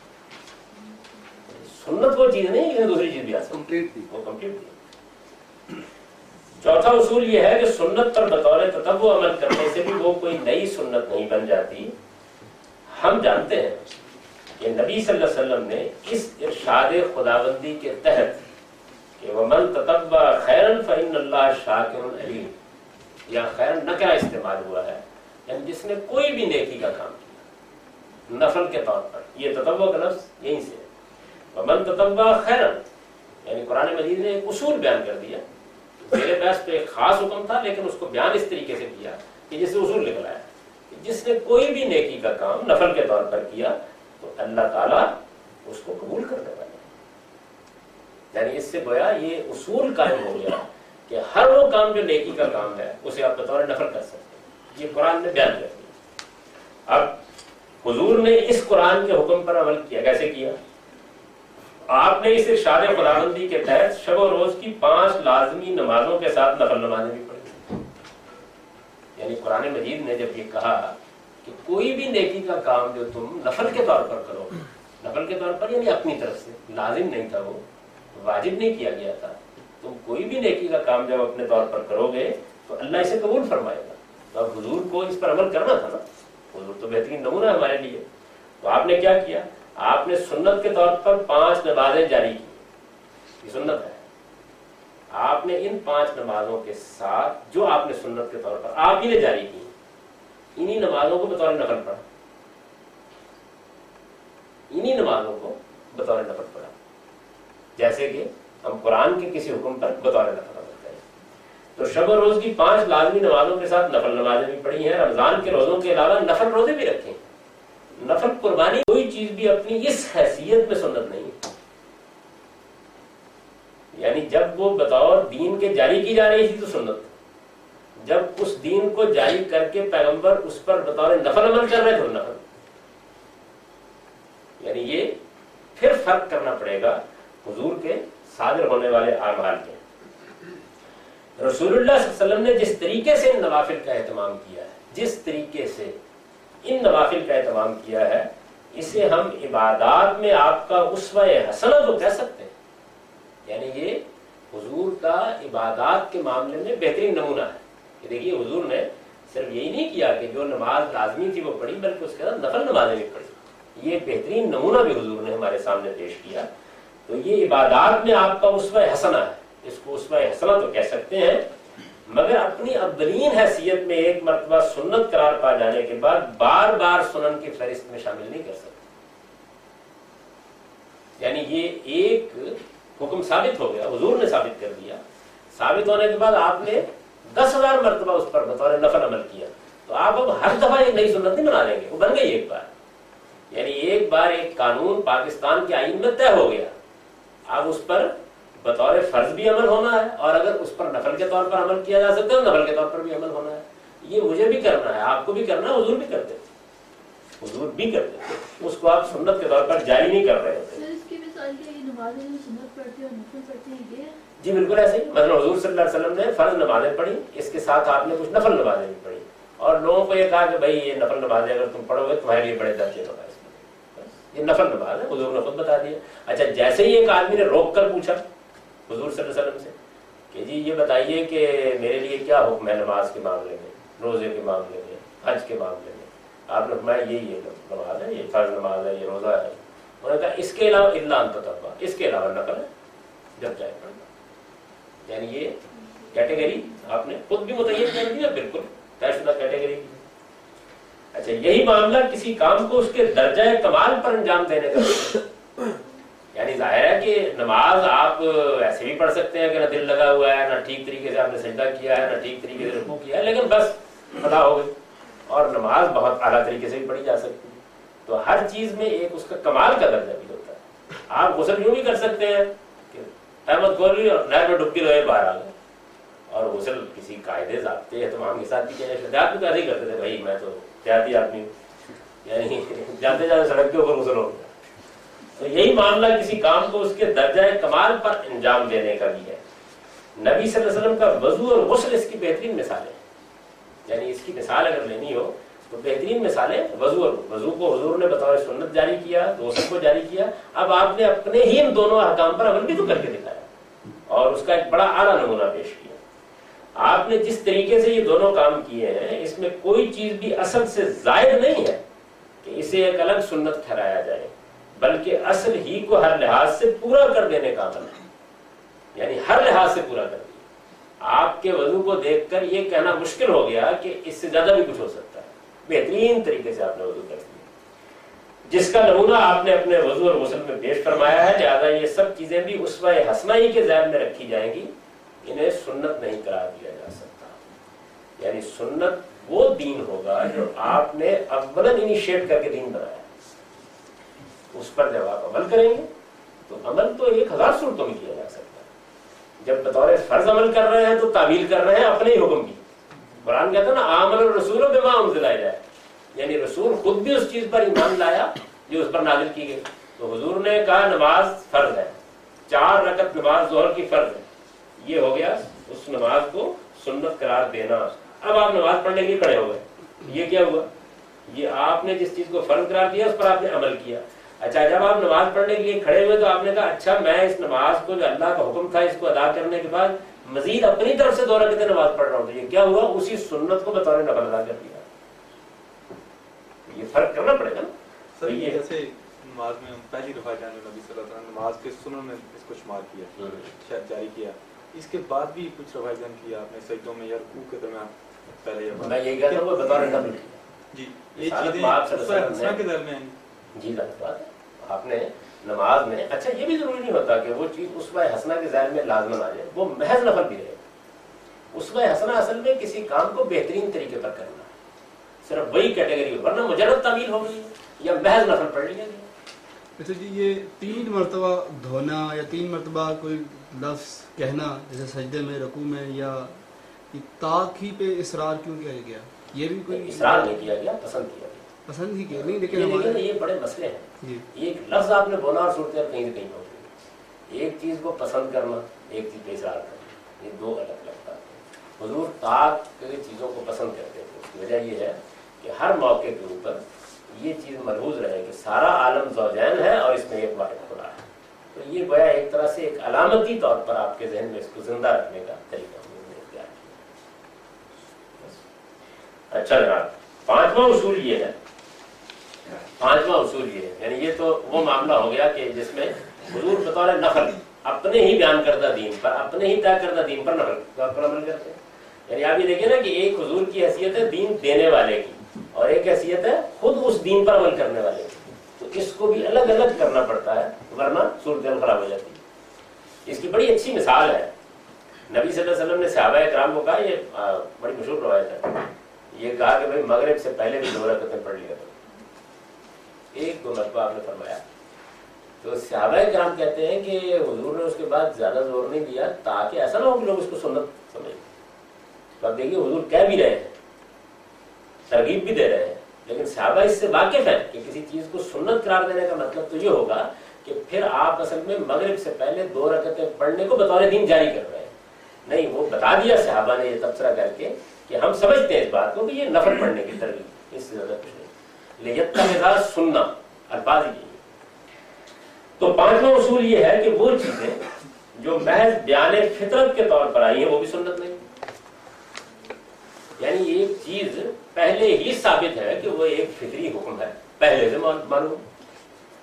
سنت وہ چیز نہیں لیکن دوسری چیز بھی آ سکتی ہے، وہ کمپلیٹ دین. چوتھا اصول یہ ہے کہ سنت پر بطور تطبع عمل کرنے سے بھی وہ کوئی نئی سنت نہیں بن جاتی. ہم جانتے ہیں کہ نبی صلی اللہ علیہ وسلم نے اس ارشاد خداوندی کے تحت کہ وَمَن تَتَبَّعَ خَيْرًا فَإِنَّ اللَّهَ شَاكِرٌ عَلِيمٌ، یا خیرن نہ کیا استعمال ہوا ہے، یعنی جس نے کوئی بھی نیکی کا کام کیا نفل کے طور پر. یہ تطبع کا لفظ یہیں سے ہے. وَمَن تَتَبَّعَ خَيْرًا، یعنی قرآن مجید نے ایک اصول بیان کر دیا. میرے پاس پہ ایک خاص حکم تھا لیکن اس کو بیان اس طریقے سے کیا کہ جس سے اصول نکلا ہے کہ جس نے کوئی بھی نیکی کا کام نفل کے طور پر کیا تو اللہ تعالیٰ اس کو قبول کرنے والا ہے. یعنی اس سے گویا یہ اصول قائم ہو گیا کہ ہر وہ کام جو نیکی کا کام ہے اسے آپ بطور نفل کر سکتے ہیں. یہ قرآن نے بیان کر دیا. اب حضور نے اس قرآن کے حکم پر عمل کیا. کیسے کیا؟ آپ نے اس ارشاد خداوندی کے تحت شب و روز کی 5 لازمی نمازوں کے ساتھ نفل نمازیں بھی پڑھی. یعنی قرآن مجید نے جب یہ کہا کہ کوئی بھی نیکی کا کام جو تم نفل کے طور پر کرو، نفل کے طور پر یعنی اپنی طرف سے، لازم نہیں تھا، وہ واجب نہیں کیا گیا تھا، تم کوئی بھی نیکی کا کام جب اپنے طور پر کرو گے تو اللہ اسے قبول فرمائے گا. تو اب حضور کو اس پر عمل کرنا تھا نا، حضور تو بہترین نمونہ ہے ہمارے لیے. تو آپ نے کیا کیا؟ آپ نے سنت کے طور پر 5 نمازیں جاری کی. یہ سنت ہے. آپ نے ان 5 نمازوں کے ساتھ جو آپ نے سنت کے طور پر آپ ہی نے جاری کی، انہی نمازوں کو بطور نفل پڑھا، انہی نمازوں کو بطور نفل پڑھا. جیسے کہ ہم قرآن کے کسی حکم پر بطور نفل عمل کریں. تو شب و روز کی 5 لازمی نمازوں کے ساتھ نفل نمازیں بھی پڑھی ہیں. رمضان کے روزوں کے علاوہ نفل روزے بھی رکھیں. نفل قربانی کوئی چیز بھی اپنی اس حیثیت میں سنت نہیں ہے. یعنی جب وہ بطور دین کے جاری کی جا رہی تھی تو سنت، جب اس دین کو جاری کر کے پیغمبر اس پر بطور نفل عمل کر رہے تھے تو نفل. یعنی یہ پھر فرق کرنا پڑے گا حضور کے صادر ہونے والے اعمال کے. رسول اللہ صلی اللہ علیہ وسلم نے جس طریقے سے ان نوافل کا اہتمام کیا ہے، جس طریقے سے ان نوافل کا اہتمام کیا ہے، اسے ہم عبادات میں آپ کا اسوہ حسنہ تو کہہ سکتے ہیں. یعنی یہ حضور کا عبادات کے معاملے میں بہترین نمونہ ہے. کہ دیکھیے حضور نے صرف یہی نہیں کیا کہ جو نماز لازمی تھی وہ پڑھی، بلکہ اس کے ساتھ نفل نمازیں بھی پڑھی. یہ بہترین نمونہ بھی حضور نے ہمارے سامنے پیش کیا. تو یہ عبادات میں آپ کا اسوہ حسنہ ہے. اس کو اسوہ حسنہ تو کہہ سکتے ہیں، مگر اپنی اولین حیثیت میں ایک مرتبہ سنت قرار پا جانے کے بعد بار بار سنن کی فہرست میں شامل نہیں کر سکتے. یعنی یہ ایک حکم ثابت ہو گیا، حضور نے ثابت کر دیا. ثابت ہونے کے بعد آپ نے 10,000 مرتبہ اس پر بطور نفل عمل کیا. تو آپ اب ہر دفعہ ایک نئی سنت نہیں بنا لیں گے، وہ بن گئی ایک بار. یعنی ایک بار ایک قانون پاکستان کے آئین میں طے ہو گیا، اب اس پر بطور فرض بھی عمل ہونا ہے، اور اگر اس پر نفل کے طور پر عمل کیا جا سکتا ہے نفل کے طور پر بھی عمل ہونا ہے. یہ مجھے بھی کرنا ہے، آپ کو بھی کرنا ہے، حضور بھی کرتے تھے، حضور بھی کرتے تھے. اس کو آپ سنت کے طور پر جاری نہیں کر رہے ہوتے. جی بالکل ایسے ہی. مثلا حضور صلی اللہ علیہ وسلم نے فرض نمازیں پڑھی، اس کے ساتھ آپ نے کچھ نفل نمازیں بھی پڑھی، اور لوگوں کو یہ کہا کہ بھائی یہ نفل نمازیں اگر تم پڑھو گے تمہارے لیے بڑے درجے ہوگا. اس میں یہ نفل نماز ہے، حضور نے خود بتا دیا. اچھا جیسے ہی ایک آدمی نے روک کر پوچھا حضور صلی اللہ علیہ وسلم سے کہ جی یہ بتائیے کہ میرے لیے کیا حکم ہے نماز کے معاملے میں، روزے کے معاملے میں، حج کے معاملے میں. آپ نے فرمایا یہ نماز ہے، یہ فرض نماز ہے، یہ روزہ ہے. انہوں نے کہا اس کے علاوہ الا ان تطوع، اس کے علاوہ نفل ہے جب چاہے پڑھنا. यानी ये कैटेगरी आपने खुद भी मुतय्यन कर दिया, बिल्कुल तयशुदा कैटेगरी की। अच्छा, यही मामला किसी काम को उसके दर्जा कमाल पर अंजाम देने का। यानी जाहिर है कि नमाज आप ऐसे भी पढ़ सकते हैं कि ना दिल लगा हुआ है, ना ठीक तरीके से आपने सजदा किया है, ना ठीक तरीके से रुकू किया है, लेकिन बस अदा हो गई। और नमाज बहुत आला तरीके से भी पढ़ी जा सकती है। तो हर चीज में एक उसका कमाल का दर्जा भी होता है। आप गुस्ल यूं भी कर सकते हैं कि अहमद गोली और नहर में डुबकी लगे बाहर आ गए, और गुस्ल किसी कायदे ज़ाब्ते हैं तो हम के साथ भी तो ऐसे ही करते थे, भाई मैं तो देहाती आदमी हूँ, यानी जाते जाते सड़क के ऊपर गुस्ल हो गया। तो यही मामला किसी काम को उसके दर्जा कमाल पर अंजाम देने का भी है। नबी सल्लल्लाहु अलैहि वसल्लम का वजू और गुस्ल इसकी बेहतरीन मिसालें, यानी इसकी मिसाल अगर लेनी हो तो बेहतरीन मिसालें वजू को हुजूर ने बतौर सुन्नत जारी किया, गुस्ल को जारी किया। अब आपने अपने ही इन दोनों अहकाम पर अमल भी तो करके दिखाया और उसका एक बड़ा आला नमूना पेश किया। आपने जिस तरीके से ये दोनों काम किए हैं, इसमें कोई चीज भी असल से जायद नहीं है कि इसे एक अलग सुन्नत ठहराया जाए, बल्कि असल ही को हर लिहाज से पूरा कर देने का अमल है, यानी हर लिहाज से पूरा कर दिया। आपके वजू को देखकर ये कहना मुश्किल हो गया कि इससे ज्यादा भी कुछ हो सकता है। बेहतरीन तरीके से आपने वजू कर दिया, जिसका नमूना आपने अपने वजू और गुस्ल में पेश फरमाया है। लिहाजा ये सब चीजें भी उस्वा हसनाई के ज़ैल में रखी जाएंगी, इन्हें सुन्नत नहीं करार दिया जा सकता। यानी सुन्नत वो दीन होगा जो आपने अव्वलन इनिशिएट करके दीन बनाया, उस पर जब आप अमल करेंगे तो अमल तो 1000 सूरतों में किया जा सकता है। जब बतौर फर्ज अमल कर रहे हैं तो तामील कर रहे हैं अपने ही हुक्म की। कुरान कहता है ना, आमल रसूल बिमा उनज़िला इलैहि, यानी रसूल खुद भी उस चीज पर ईमान लाया जो उस पर नाजिल की गई। तो हुजूर ने कहा नमाज फर्ज है, 4 रकत नमाज ज़ोहर की फर्ज है, ये हो गया उस नमाज को सुन्नत करार देना। अब आप नमाज पढ़ने के लिए खड़े हो गए, ये क्या हुआ? ये आपने जिस चीज को फर्ज करार दिया उस पर आपने अमल किया। अच्छा, जब आप नमाज पढ़ने के लिए खड़े हुए तो आपने कहा अच्छा मैं इस नमाज को जो अल्लाह का हुक्म था इसको अदा करने के बाद मजीद अपनी तरफ से 2 रकअतें नमाज पढ़ रहा हूं, तो ये क्या हुआ? उसी सुन्नत को बतौर नफल अदा कर दिया। ये फर्क करना पड़ेगा ना सर। ये जैसे नमाज में पहली दफा जाने नबी सल्लल्लाहु अलैहि वसल्लम नमाज के सुन्नत में इसको शुमार किया, शायद जारी किया, इसके बाद भी कुछ रवायतन किया आपने सजदों में या रुकू के दरमियान पहले या बाद? मैं यही कहता हूं बतौर नफल जी, ये चीजें हसना के दरमियान जी बात है आपने नमाज में। अच्छा, ये भी जरूरी नहीं होता कि वो चीज उस्वा हसना के ज़ैल में लाजमन आ जाए, वो महज नफल भी रहे। उस्वा हसना असल में किसी काम को बेहतरीन तरीके पर करना, सिर्फ वही कैटेगरी हो, वरना मुजर्रद तामील हो गई या महज नफल पढ़ लिया गया। अच्छा जी, ये 3 मरतबा धोना या 3 मरतबा कोई लफ्ज कहना जैसे सजदे में, रकू में, या ताक ही पे इसरार क्यों किया गया? ये भी कोई इसरार नहीं किया गया, पसंद किया गया। पसंद ही किया नहीं, लेकिन ये बड़े मसले हैं। एक लफ्ज आपने बोला और सूरत कहीं से कहीं पहुंच गई। एक चीज को पसंद करना, एक चीज पे इसरार करना, ये 2 अलग अलग बातें हैं। हुजूर ताक चीजों को पसंद करते थे। उसकी वजह ये है कि हर मौके के ऊपर ये चीज मलहूज रहे कि सारा आलम ज़ौजैन है और इसमें एक वाहिद खुदा है। तो ये गोया एक तरह से एक अलामती तौर पर आपके जहन में इसको जिंदा रखने का तरीका हमने इख्तियार किया। अच्छा जनाब, 5वां उसूल ये है, 5वां उसूल ये है, यानी ये तो वो मामला हो गया कि जिसमें हुजूर बतौर नफल अपने ही बयान करदा दीन पर, अपने ही तय करदा दीन पर नफल पर अमल करते हैं। यानी आप ये देखिए ना कि एक हुजूर की हैसियत है दीन देने वाले की, और एक हैसियत है खुद उस दीन पर अमल करने वाले की। तो इसको भी अलग अलग करना पड़ता है, वरना सूरत खराब हो जाती है। इसकी बड़ी अच्छी मिसाल है। नबी सल्लल्लाहु अलैहि वसल्लम ने सहाबा किराम को कहा, ये बड़ी मशहूर रवायत है, ये कहा कि भाई मगरिब से पहले भी 2 रकअतें पढ़ लिया करो। 1-2 मरतबा आपने फरमाया। तो सहाबा किराम कहते हैं कि हुजूर ने उसके बाद ज्यादा जोर नहीं दिया ताकि ऐसा ना हो कि लोग इसको सुन्नत समझें। तो आप देखिए हुजूर कह भी रहे हैं, तरगीब भी दे रहे हैं, लेकिन सहाबा इससे वाकिफ है कि किसी चीज को सुन्नत करार देने का मतलब तो ये होगा कि फिर आप असल में मगरिब से पहले 2 रकअतें पढ़ने को बतौर दीन जारी कर रहे हैं। नहीं, वो बता दिया सहाबा ने ये तबसरा करके कि हम समझते हैं इस बात को कि ये नफल पढ़ने की तरगीब, इससे ज्यादा कुछ नहीं। लेकिन सुन्ना अल्फाज ही। तो 5वां उसूल ये है कि वो चीजें जो महज बयान फितरत के तौर पर आई है वो भी सुन्नत नहीं। यानी एक चीज पहले ही साबित है कि वो एक फितरी हुक्म है, पहले से मालूम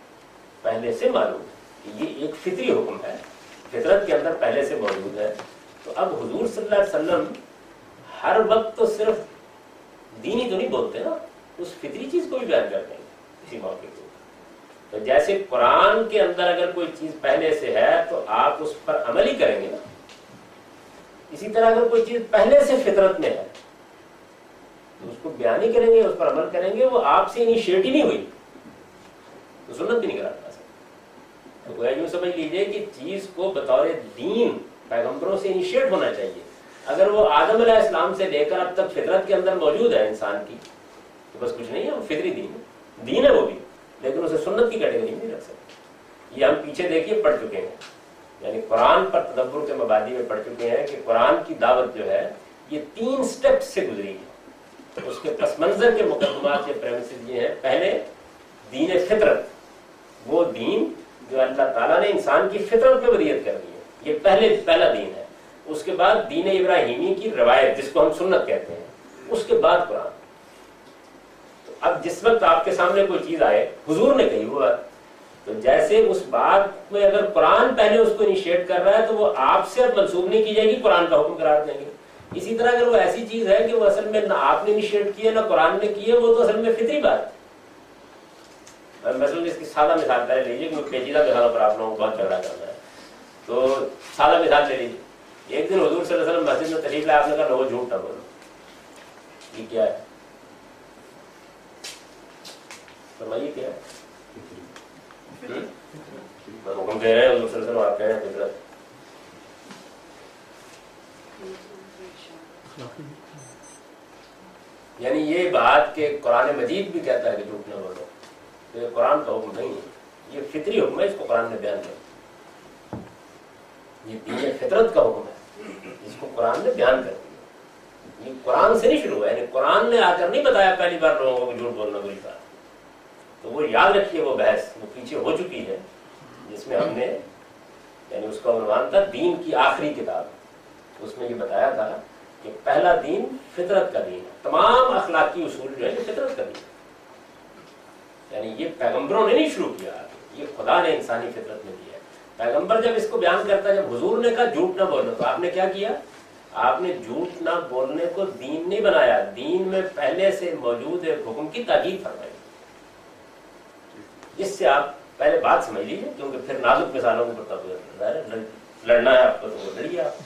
कि ये एक फितरी हुक्म है, फितरत के अंदर पहले से मौजूद है, تو اب حضور صلی اللہ علیہ وسلم ہر وقت تو صرف دین ہی تو نہیں بولتے نا، اس فطری چیز کو بھی بیان کرتے ہیں کسی موقع کو. تو جیسے قرآن کے اندر اگر کوئی چیز پہلے سے ہے تو آپ اس پر عمل ہی کریں گے نا. اسی طرح اگر کوئی چیز پہلے سے فطرت میں ہے تو اس کو بیان ہی کریں گے، اس پر عمل کریں گے. وہ آپ سے انیشیٹ ہی نہیں ہوئی تو سنت بھی نہیں کراتا. تو یوں سمجھ لیجئے کہ چیز کو بطور دین پیغمبروں سے انیشیٹ ہونا چاہیے. اگر وہ آدم علیہ السلام سے لے کر اب تک فطرت کے اندر موجود ہے انسان کی تو بس کچھ نہیں ہے، وہ فطری دین ہے وہ بھی، لیکن اسے سنت کی کیٹیگری میں نہیں رکھ سکتے. یہ ہم پیچھے دیکھیے پڑھ چکے ہیں، یعنی قرآن پر تدبر کے مبادی میں پڑھ چکے ہیں کہ قرآن کی دعوت جو ہے یہ 3 سٹیپ سے گزری ہے. اس کے پس منظر کے مقدمات یا پریمیسز یہ ہیں. پہلے دین فطرت، وہ دین جو اللہ تعالیٰ نے انسان کی فطرت پہ ودیت کر دی ہے، یہ پہلا دین ہے. اس کے بعد دین ابراہیمی کی روایت جس کو ہم سنت کہتے ہیں، اس کے بعد قرآن. تو اب جس وقت آپ کے سامنے کوئی چیز آئے حضور نے کہی وہ بات، تو جیسے اس بات میں اگر قرآن پہلے اس کو انیشیٹ کر رہا ہے تو وہ آپ سے اب منسوب نہیں کی جائے گی، قرآن کا حکم قرار دیں گے. اسی طرح اگر وہ ایسی چیز ہے کہ وہ اصل میں نہ آپ نے انیشیٹ کی ہے نہ قرآن نے کی ہے، وہ تو اصل میں فطری بات ہے. مثلاً اس کی سادہ مثال پہلے لیجیے، کیونکہ پیچیدہ مثالوں پر آپ لوگوں کو بہت جھگڑا کرنا ہے. تو سادہ مثال لے لیجیے. ایک دن حضور صلی اللہ علیہ وسلم مسجد میں تشریف لائے، آپ نے کہا لوگوں جھوٹ نہ بولو. یہ کیا ہے؟ فرمائیے کیا ہے؟ حکم دے رہے ہیں حضور صلی اللہ علیہ وسلم، آپ کہہ رہے ہیں فطرت. یعنی یہ بات کہ قرآن مجید بھی کہتا ہے کہ جھوٹ نہ بولو، تو یہ قرآن کا حکم نہیں ہے، یہ فطری حکم ہے. اس کو قرآن نے بیان کیا، یہ دین فطرت کا حکم ہے جس کو قرآن نے بیان کر دیا. یہ قرآن سے نہیں شروع ہوا، یعنی قرآن نے آ کر نہیں بتایا پہلی بار لوگوں کو جھوٹ بولنا بری بات. تو وہ یاد رکھیے، وہ بحث وہ پیچھے ہو چکی ہے جس میں ہم نے، یعنی اس کا عنوان تھا دین کی آخری کتاب. اس میں یہ بتایا تھا کہ پہلا دین فطرت کا دین ہے. تمام اخلاقی اصول جو ہے یہ فطرت کا دین ہے. یعنی یہ پیغمبروں نے نہیں شروع کیا، یہ خدا نے انسانی فطرت میں دیا ہے. پیغمبر جب اس کو بیان کرتا ہے، جب حضور نے کہا جھوٹ نہ بولو، تو آپ نے کیا کیا؟ آپ نے جھوٹ نہ بولنے کو دین نہیں بنایا، دین میں پہلے سے موجود ایک حکم کی تاکید فرمائی. اس سے آپ پہلے بات سمجھ لیجیے، کیونکہ پھر نازک مثالوں کو لڑنا ہے آپ کو تو وہ لڑیے آپ.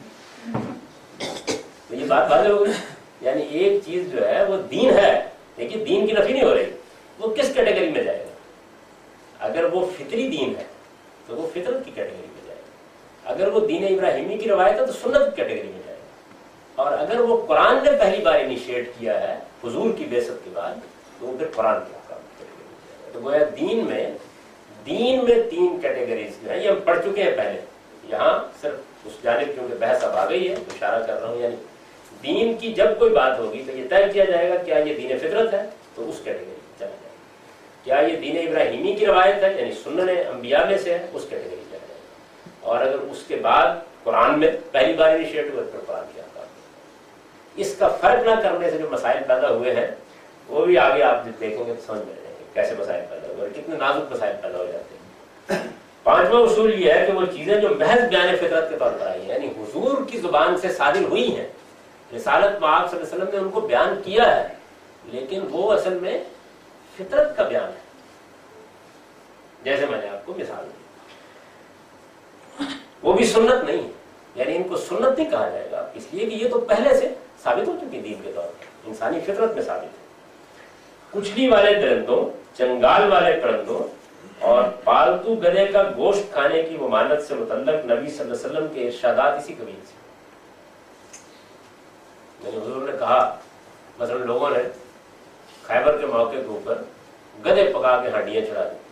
تو یہ بات واضح ہو گئی. یعنی ایک چیز جو ہے وہ دین ہے، لیکن دین کی نفی نہیں ہو رہی. وہ کس کیٹیگری میں جائے گا؟ اگر وہ فطری دین ہے تو وہ فطرت کی کیٹیگری میں جائے گا. اگر وہ دین ابراہیمی کی روایت ہے تو سنت کی کیٹیگری میں جائے گا. اور اگر وہ قرآن نے پہلی بار انیشیٹ کیا ہے حضور کی بعثت کے بعد تو وہ پھر قرآن کی احکام کی کیٹیگری میں جائے گا. تو گویا دین میں 3 کیٹیگریز جو ہیں یہ ہم پڑھ چکے ہیں پہلے. یہاں صرف اس جانب کیونکہ بحث اب آ گئی ہے اشارہ کر رہا ہوں. یعنی دین کی جب کوئی بات ہوگی تو یہ طے کیا جائے گا کیا یہ دین فطرت ہے تو اس کیٹیگری میں چلا جائے گا. کیا یہ دین ابراہیمی کی روایت ہے یعنی سنن انبیاء میں سے ہے، اس کیٹیگری میں چلا جائے گا. اور اگر اس کے بعد قرآن میں پہلی بار انیشیٹ ہوا تو قرآن کی احکام. اس کا فرق نہ کرنے سے جو مسائل پیدا ہوئے ہیں وہ بھی آگے آپ دیکھیں گے تو سمجھ میں آئیں گے کیسے مسائل پیدا ہوئے اور کتنے نازک مسائل پیدا ہو جاتے ہیں. 5واں اصول یہ ہے کہ وہ چیزیں جو محض بیان فطرت کے طور پر آئی ہیں، یعنی حضور کی زبان سے صادر ہوئی ہیں، رسالت میں آپ صلی اللہ علیہ وسلم نے ان کو بیان کیا ہے، لیکن وہ اصل میں فطرت کا بیان ہے. جیسے میں نے آپ کو مثال دی، وہ بھی سنت نہیں ہے. یعنی ان کو سنت نہیں کہا جائے گا اس لیے کہ یہ تو پہلے سے ثابت ہو چکی دین کے طور پر، انسانی فطرت میں ثابت ہے. کچلی والے درندوں، چنگال والے پرندوں اور پالتو گدھے کا گوشت کھانے کی ممانعت سے متعلق نبی صلی اللہ علیہ وسلم کے ارشادات اسی قبیل سے. یعنی حضور نے کہا مثلا لوگوں نے خیبر کے موقع کے اوپر گدھے پکا کے ہڈیاں چڑھا دی.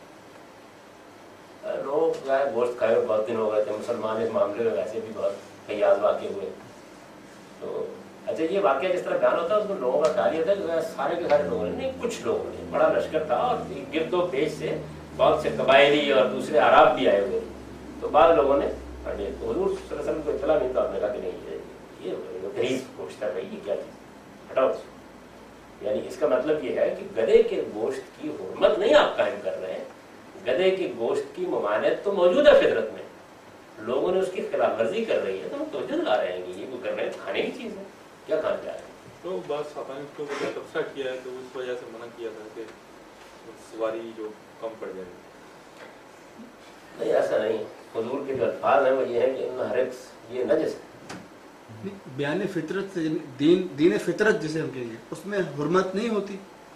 لوگ گوشت کھائے ہوئے بہت دن ہو گئے تھے، مسلمان اس معاملے میں ویسے بھی بہت فیاض واقع ہوئے. تو اچھا یہ واقعہ جس طرح بیان ہوتا ہے اس میں لوگوں کا خیال یہ تھا کہ سارے کے سارے لوگوں نے نہیں، کچھ لوگوں نے، بڑا لشکر تھا اور گرد و پیش سے بہت سے قبائلی اور دوسرے عرب بھی آئے ہوئے. تو بعض لوگوں نے تو حضور صلی اللہ علیہ وسلم کو اطلاع نہیں تو آپ نے کہا کہ نہیں یہ غریب گوشت ہے بھائی، یہ کیا چیز ہٹاؤ. یعنی اس کا مطلب یہ ہے کہ گدھے کے گوشت کی حرمت نہیں آپ قائم کر رہے ہیں، گدھے کے گوشت کی ممانعت تو موجود ہے فطرت میں. لوگوں نے اس کی خلاف ورزی کر رہی ہے تو ہم توجہ دلا رہے ہیں کہ یہ کوئی کر رہے ہیں کھانے کی چیز ہے کیا کھانے جا رہے ہیں تو بس آپ نے اس کو تبصرہ کیا ہے تو اس وجہ سے منع کیا تھا کہ سواری جو کم پڑ جائے گی. نہیں ایسا نہیں. حضور کے جو الفاظ ہیں وہ یہ ہے کہ ان ہر ایک یہ نجس ہے. بیان فطرت سے دین فطرت جسے ہم کہیں گے اس میں حرمت نہیں ہوتی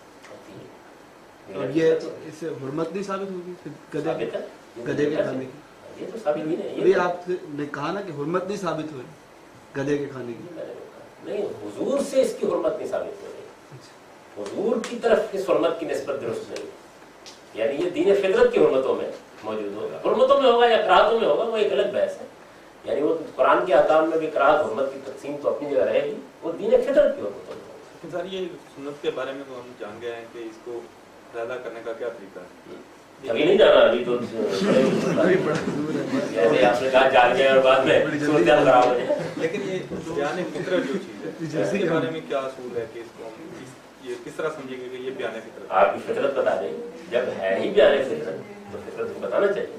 اور یہ اس سے حرمت نہیں ثابت ہوگی گدھے کے کھانے کی. یہ تو ثابت نہیں ہے. یہ آپ نے کہا نا کہ حرمت نہیں ثابت ہو رہی گدھے کے کھانے کی. نہیں حضور سے اس کی حرمت نہیں ثابت ہو رہی. حضور کی طرف اس حرمت کی نسبت درست نہیں. یعنی یہ دین فطرت کی حرمتوں میں موجود ہوگا. حرمتوں میں ہوگا یا کراہتوں میں ہوگا وہ ایک الگ بحث ہے. یعنی وہ قرآن کے احکام میں بھی کراہت حرمت کی تقسیم تو اپنی جگہ رہے گی. وہ دین فطرت کی حرمتوں میں ہوگا. لیکن سر یہ سنت کے بارے میں تو ہم جان گئے ہیں کہ اس کو زیادہ کرنے کا کیا طریقہ ہے. ابھی نہیں جانا. ابھی تو جیسے آپ نے کہا جان گئے اور بعد میں صورتحال خراب ہو جائے. لیکن یہ بیان فطرت جو چیز ہے اس کے بارے میں کیا اصول ہے کہ اس کو ہم یہ کس طرح سمجھیں گے کہ یہ بیان فطرت آپ کی فطرت بتا دیں. جب ہے ہی بیان فطرت تو فطرت کو بتانا چاہیے.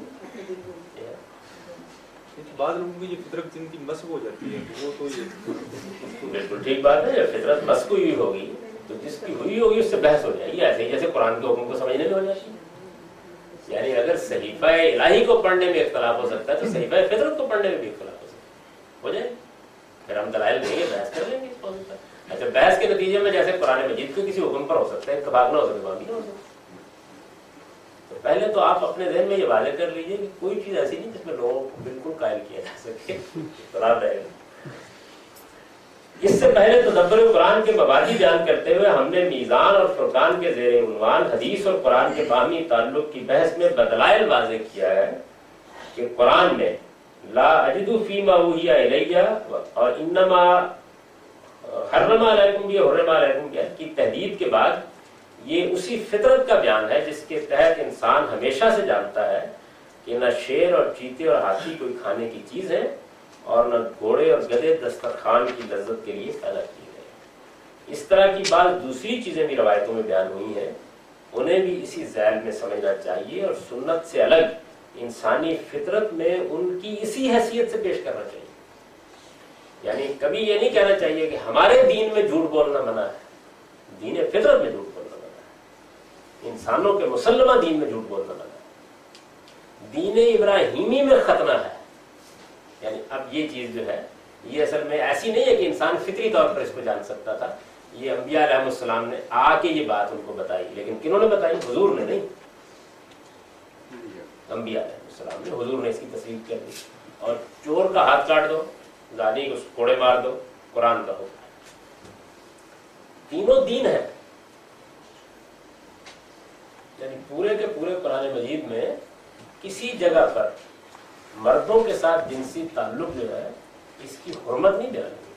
بعض لوگوں کی یہ فطرت جن کی مسخ ہو جاتی ہے وہ تو یہ بالکل ٹھیک بات ہے. جب فطرت مسخ ہوئی ہوگی تو جس کی ہوئی ہوگی اس سے بحث ہو جائے گی. ایسے ہی جیسے قرآن کے حکم کو سمجھنے میں ہو جاتی ہے. یعنی اگر صحیفہ الہی کو پڑھنے میں اختلاف ہو سکتا ہے تو صحیفہ فطرت کو پڑھنے میں بھی اختلاف ہو سکتا ہے. ہو جائے پھر ہم دلائل دیں گے بحث کر لیں گے اس موضوع پر. اچھا بحث کے نتیجے میں جیسے قرآن مجید کے کسی حکم پر ہو سکتا ہے اتفاق نہ ہو سکے وہاں بھی نہ ہو سکتا. تو پہلے تو آپ اپنے ذہن میں یہ واضح کر لیجئے کہ کوئی چیز ایسی نہیں جس میں لوگوں کو بالکل قائل کیا جا سکے. قرآن رہے گا. اس سے پہلے تدبر قرآن کے مبادی بیان کرتے ہوئے ہم نے میزان اور فرقان کے زیر عنوان حدیث اور قرآن کے باہمی تعلق کی بحث میں بدلائل واضح کیا ہے کہ قرآن میں لا اجد فیما اوحی الی اور انما حرم علیکم بھی حرم علیکم کی تحدید کے بعد یہ اسی فطرت کا بیان ہے جس کے تحت انسان ہمیشہ سے جانتا ہے کہ نہ شیر اور چیتے اور ہاتھی کوئی کھانے کی چیز ہے اور نہ گھوڑے اور گدھے دسترخوان کی لذت کے لیے پیدا کیے گئے. اس طرح کی بعض دوسری چیزیں بھی روایتوں میں بیان ہوئی ہیں انہیں بھی اسی ذیل میں سمجھنا چاہیے اور سنت سے الگ انسانی فطرت میں ان کی اسی حیثیت سے پیش کرنا چاہیے. یعنی کبھی یہ نہیں کہنا چاہیے کہ ہمارے دین میں جھوٹ بولنا منع ہے. دین فطرت میں جھوٹ بولنا منع ہے. انسانوں کے مسلمہ دین میں جھوٹ بولنا منع ہے. دین ابراہیمی میں ختنہ ہے. یعنی اب یہ چیز جو ہے یہ اصل میں ایسی نہیں ہے کہ انسان فطری طور پر اس کو جان سکتا تھا. یہ انبیاء علیہ السلام نے آ کے یہ بات ان کو بتائی. لیکن کنہوں نے بتائی؟ حضور نے نہیں. انبیاء علیہ السلام نے حضور نے اس کی تصدیق کر دی. اور چور کا ہاتھ کاٹ دو زانی کو کوڑے مار دو قرآن کا حکم. تینوں دین ہے. یعنی پورے کے پورے قرآن مجید میں کسی جگہ پر مردوں کے ساتھ جنسی تعلق جو ہے اس کی حرمت نہیں بیان ہوئی.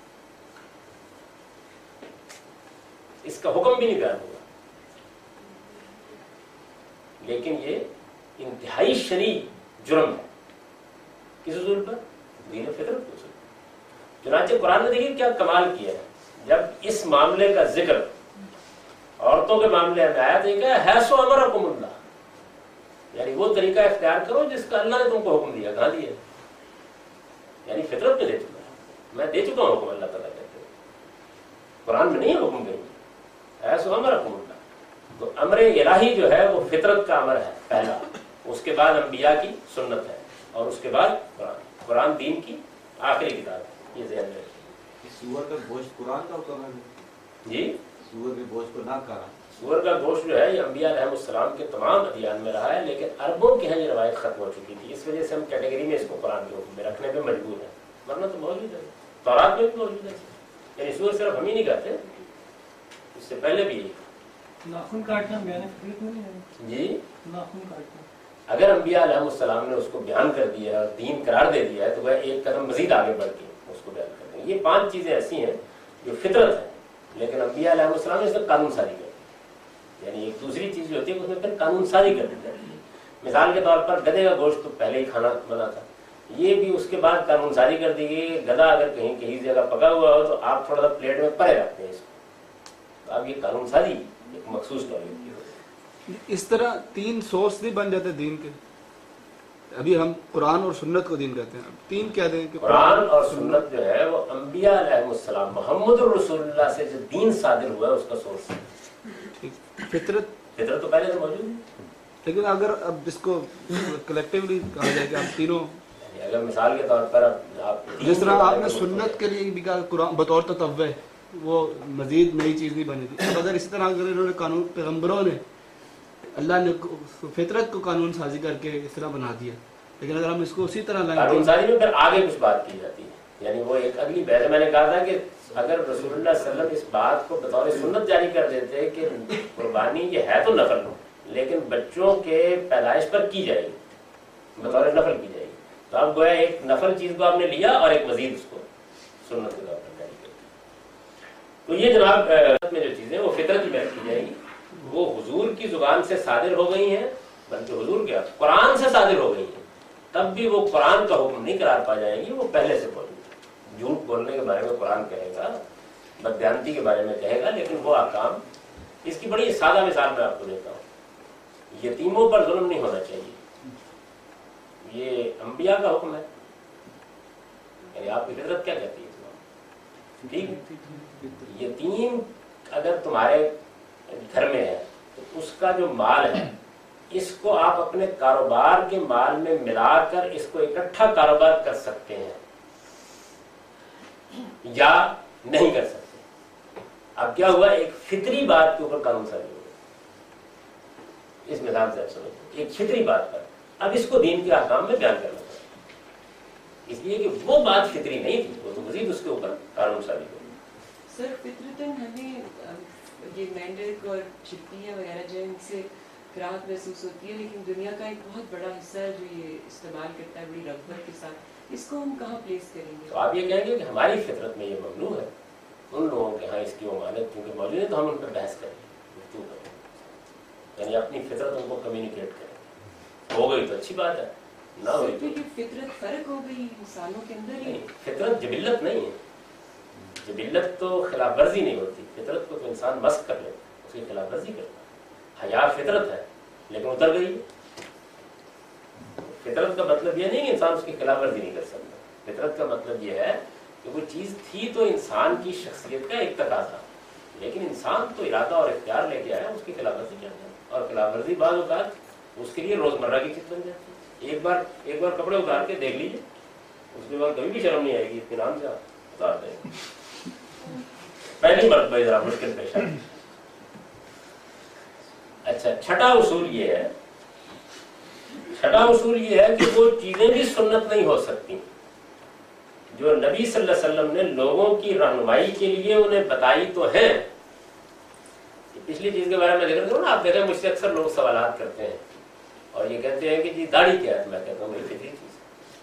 اس کا حکم بھی نہیں بیان ہوا. لیکن یہ انتہائی شرعی جرم ہے. کس اصول پر؟ دین فطرت کے اصول پر. چنانچہ قرآن نے دیکھیے کیا کمال کیا ہے. جب اس معاملے کا ذکر عورتوں کے معاملے میں آیا تو یہ کہا ہے سو امرکم اللہ. یعنی وہ طریقہ اختیار کرو جس کا اللہ نے تم کو حکم دیا. کہاں دیا؟ یعنی فطرت میں دے چکا ہے. میں دے چکا ہوں حکم. اللہ تعالیٰ کہتے ہیں قرآن میں نہیں حکم کہیں گے ایسا امر حکم اللہ. تو امر الہی جو ہے وہ فطرت کا امر ہے پہلا. اس کے بعد انبیاء کی سنت ہے اور اس کے بعد قرآن. قرآن دین کی آخری کتاب ہے. یہ ذہن میں سور کا گوشت قرآن کا حکم ہے جی. سور کے گوشت کو نہ کھانا. سور کا گوشت جو ہے یہ انبیاء علیہ السلام کے تمام ادیان میں رہا ہے. لیکن عربوں کے یہاں یہ روایت ختم ہو چکی تھی. اس وجہ سے ہم کیٹیگری میں اس کو قرآن کے حکم میں رکھنے پہ مجبور ہیں. ورنہ تو موجود ہے تورات میں بھی موجود ہے. یعنی سور صرف ہم ہی نہیں کہتے, اس سے پہلے بھی ناخن کاٹنا بیان فطرت میں نہیں ہے. جی ناخن کاٹنا اگر انبیاء علیہ السلام نے اس کو بیان کر دیا اور دین قرار دے دیا ہے تو وہ ایک قدم مزید آگے بڑھ کے اس کو بیان کر دیں. یہ 5 چیزیں ایسی ہیں جو فطرت ہے لیکن انبیاء علیہ السلام نے اس میں قانون سازی کر دی. یعنی ایک دوسری چیز جو ہوتی ہے اس میں پھر قانون سازی کر دی جاتی ہے. مثال کے طور پر گدھے کا گوشت تو پہلے ہی کھانا منع تھا. یہ بھی اس کے بعد قانون سازی کر دی گئی. گدھا اگر کہیں کسی جگہ پکا ہوا ہو تو آپ تھوڑا سا پلیٹ میں پرے رکھتے ہیں اس کو. تو اب یہ قانون سازی ایک مخصوص طور پر. اس طرح 3 سورس نہیں بن جاتے دین کے. ابھی ہم قرآن اور سنت کو دین کہتے ہیں، اب تین کہہ دیں کہ قرآن اور سنت جو ہے وہ انبیاء علیہ السلام محمد الرسول اللہ سے جو دین صادر ہوا ہے اس کا سورس ہے. فطرت فطرت تو پہلے سے موجود ہے. لیکن اگر اب اس کو کلیکٹیولی کہا جائے کہ آپ تینوں، یعنی اگر مثال کے طور پر آپ جس طرح آپ نے سنت کے لیے بھی کہا قرآن بطور تطوع وہ مزید نئی چیز نہیں بنی تھی، اب اگر اسی طرح اگر انہوں نے قانون، پیغمبروں نے اللہ نے فطرت کو قانون سازی کر کے اس طرح بنا دیا، لیکن اگر ہم اس کو اسی طرح قانون سازی میں پھر آگے کچھ بات کی جاتی ہے، یعنی وہ ایک اگلی بحث. میں نے کہا تھا کہ اگر رسول اللہ صلی اللہ علیہ وسلم اس بات کو بطور سنت جاری کر دیتے کہ قربانی یہ ہے تو نفل لیکن بچوں کے پیدائش پر کی جائے گی، بطور نفل کی جائے گی، تو اب گویا ایک نفل چیز کو آپ نے لیا اور ایک مزید اس کو سنت کے طور پر جاری کر دیا. تو یہ جناب میں جو چیزیں وہ فطرت کی بحث کی جائے گی، وہ حضور کی زبان سے صادر ہو گئی ہیں، بلکہ حضور کیا قرآن سے صادر ہو گئی ہیں، تب بھی وہ قرآن کا حکم نہیں قرار پا جائیں گی، وہ پہلے سے موجود ہے. جھوٹ بولنے کے بارے میں قرآن کہے گا، بددیانتی کے بارے میں کہے گا، لیکن وہ احکام. اس کی بڑی سادہ مثال میں آپ کو دیتا ہوں. یتیموں پر ظلم نہیں ہونا چاہیے، یہ انبیاء کا حکم ہے. یعنی آپ کی فطرت کیا کہتی ہے ٹھیک ہے؟ یتیم اگر تمہارے گھر میں ہے تو اس کا جو مال ہے اس کو آپ اپنے کاروبار کے مال میں ملا کر اس کو اکٹھا کاروبار کر سکتے ہیں یا نہیں کر سکتے. اب کیا ہوا، ایک فطری بات کے اوپر قانون سازی ہو گئی. اس مثال سے آپ سمجھیں، ایک فطری بات پر اب اس کو دین کے احکام میں بیان کرنا پڑا، اس لیے کہ وہ بات فطری نہیں تھی، وہ تو مزید اس کے اوپر قانون سازی ہو گئی. سر فطرتاً ہمیں یہ مینڈک اور چپیاں وغیرہ جو ان سے کراہت محسوس ہوتی ہے، لیکن دنیا کا ایک بہت بڑا حصہ ہے جو یہ استعمال کرتا ہے بڑی رغبت کے ساتھ، اس کو ہم کہاں پلیس کریں گے؟ تو آپ یہ کہیں گے کہ ہماری فطرت میں یہ ممنوع ہے، ان لوگوں کے ہاں اس کی ممانعت کیونکہ موجود ہے تو ہم ان پر بحث کریں، گفتگو کریں، یعنی اپنی فطرت ان کو کمیونیکیٹ کریں. ہو گئی تو اچھی بات ہے، نہ ہوئی تو فطرت فرق ہو گئی انسانوں کے اندر ہی. فطرت جبلت نہیں ہے، جبلت تو خلاف ورزی نہیں ہوتی. فطرت کو تو انسان مسخ کر لیتا، اس کی خلاف ورزی کرتا. حیا فطرت ہے لیکن اتر گئی. فطرت کا مطلب یہ نہیں کہ انسان اس کی خلاف ورزی نہیں کر سکتا. فطرت کا مطلب یہ ہے کہ وہ چیز تھی تو انسان کی شخصیت کا ایک تقاضا، لیکن انسان تو ارادہ اور اختیار لے کے آیا، اس کی خلاف ورزی کرتا ہے. اور خلاف ورزی بعض اوقات اس کے لیے روزمرہ کی چیز بن جاتی ہے. ایک بار کپڑے اتار کے دیکھ لیجیے، اس کے بعد کبھی بھی شرم نہیں آئے گی، اطمینان سے اتار دیں گے. پہلی مرتبہ ذرا مشکل پیش آئی. اچھا، چھٹا اصول یہ ہے کہ وہ چیزیں بھی سنت نہیں ہو سکتی جو نبی صلی اللہ علیہ وسلم نے لوگوں کی رہنمائی کے لیے انہیں بتائی تو ہیں. پچھلی چیز کے بارے میں ذکر کروں نا، آپ دیکھیں مجھ سے اکثر لوگ سوالات کرتے ہیں اور یہ کہتے ہیں کہ جی داڑھی کیا ہے، میں کہتا ہوں یہ فطری چیز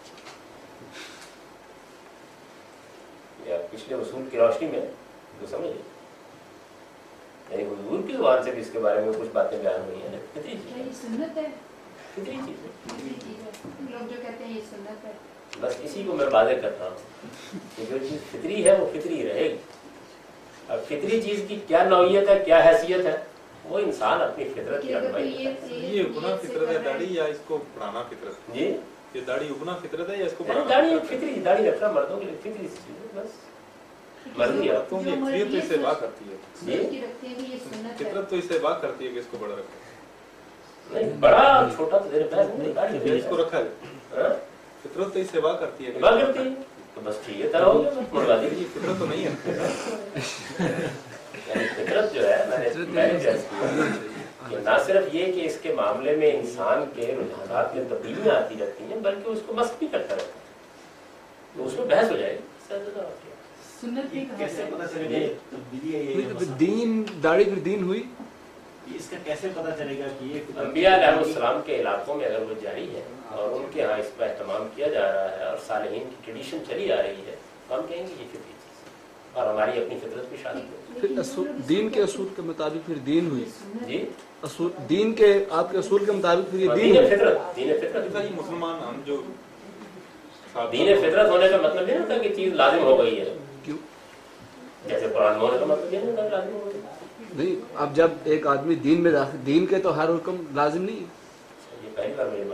ہے. یا پچھلے اصول کی روشنی میں تو سمجھ لیجیے، یعنی حضور کی زبان سے بھی اس کے بارے میں کچھ باتیں بیان ہوئی ہیں. فطری چیز ہے، سنت ہے، فطری چیز ہے. فطری چیز ہے. لوگ جو کہتے ہیں یہ سنت ہے، بس اسی کو میں واضح کرتا ہوں کہ جو چیز فطری ہے وہ فطری رہے گی. اب فطری چیز کی کیا نوعیت ہے، کیا حیثیت ہے، وہ انسان اپنی فطرت کی رہنمائی کرتا ہے. یہ اپنا فطرت ہے داڑھی یا اس کو بڑھانا فطرت؟ جی، یہ داڑھی اپنا فطرت ہے یا اس کو داڑھی بڑھانا؟ ایک فطری، داڑھی رکھنا مردوں کے لیے فطری چیز ہے، بس مرضی ہے. تو یہ فطرت تو اسے واہ کرتی ہے، فطرت تو اسے واہ کرتی ہے کہ اس کو بڑا رکھے. نہیں، بڑا چھوٹا تو میرے پاس نہیں، داڑھی اس کو رکھا ہے، فطرت تو اسے واہ کرتی ہے. واہ کرتی ہے تو بس ٹھیک ہے، طرح ہو گیا، بس مروا دیجیے. فطرت تو نہیں ہے. یعنی فطرت جو ہے، میں نے پہلے جیسے کیا کہ نہ صرف یہ کہ اس کے معاملے میں انسان کے رجحانات میں تبدیلیاں آتی رہتی ہیں بلکہ اس کو مسخ بھی کرتا رہتا ہے، تو اس میں بحث ہو جائے گی. سنت بھی کیسے پتہ چلے گا تبدیلی ہے یہ؟ دین داڑھی پھر دین ہوئی، اس کا کیسے پتہ چلے گا کہ یہ انبیاء علیہ السلام کے علاقوں میں اگر وہ جاری ہے اور ان کے ہاں اس کا اہتمام کیا جا رہا ہے اور صالحین کی ٹریڈیشن چلی آ رہی ہے، تو ہم کہیں گے یہ فطری چیز ہے اور ہماری اپنی فطرت بھی شامل ہے. پھر دین کے اصول کے مطابق پھر دین ہوئی. جی، اصول دین کے آپ کے اصول کے مطابق پھر یہ دین دین ہوئی. فطرت، دین فطرت. یہ مسلمان ہم جو دین فطرت ہونے کا مطلب یہ ہوتا کہ چیز لازم ہو گئی ہے، کیوں جیسے قرآن ہونے کا مطلب یہ نہیں لازم ہو گئی. نہیں؟ اب جب ایک آدمی دین میں داخل، دین کے تو ہر حکم لازم نہیں ہے. یہ پہلی بار مجھے معلوم ہوا.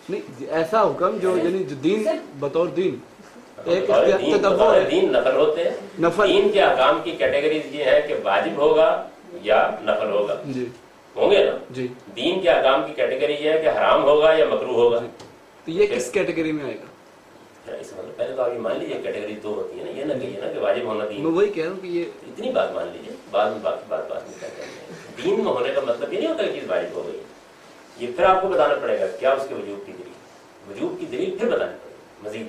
नहीं ऐसा हुक्म जो यानी जो दीन बतौर दीन एक बतौर दीन नफल होते हैं। नफल दीन के अहकाम की कैटेगरीज ये है कि वाजिब होगा या नफल होगा, जी होंगे ना जी। दीन के अहकाम की कैटेगरी ये है कि हराम होगा या मकरूह होगा। तो ये किस कैटेगरी में आएगा? इस मतलब पहले तो आप ये मान लीजिए कैटेगरी दो होती है ना, ये ना कहिए ना कि वाजिब होना दीन। मैं वही कह रहा हूँ कि ये इतनी बात मान लीजिए, बाद में बाकी बात में क्या करना है। दीन में होने का मतलब ये नहीं होता कि चीज वाजिब हो गई, ये फिर आपको बताना पड़ेगा क्या उसके वजूब की दलील, वजूब की दलील फिर बतानी पड़ेगी मजीद।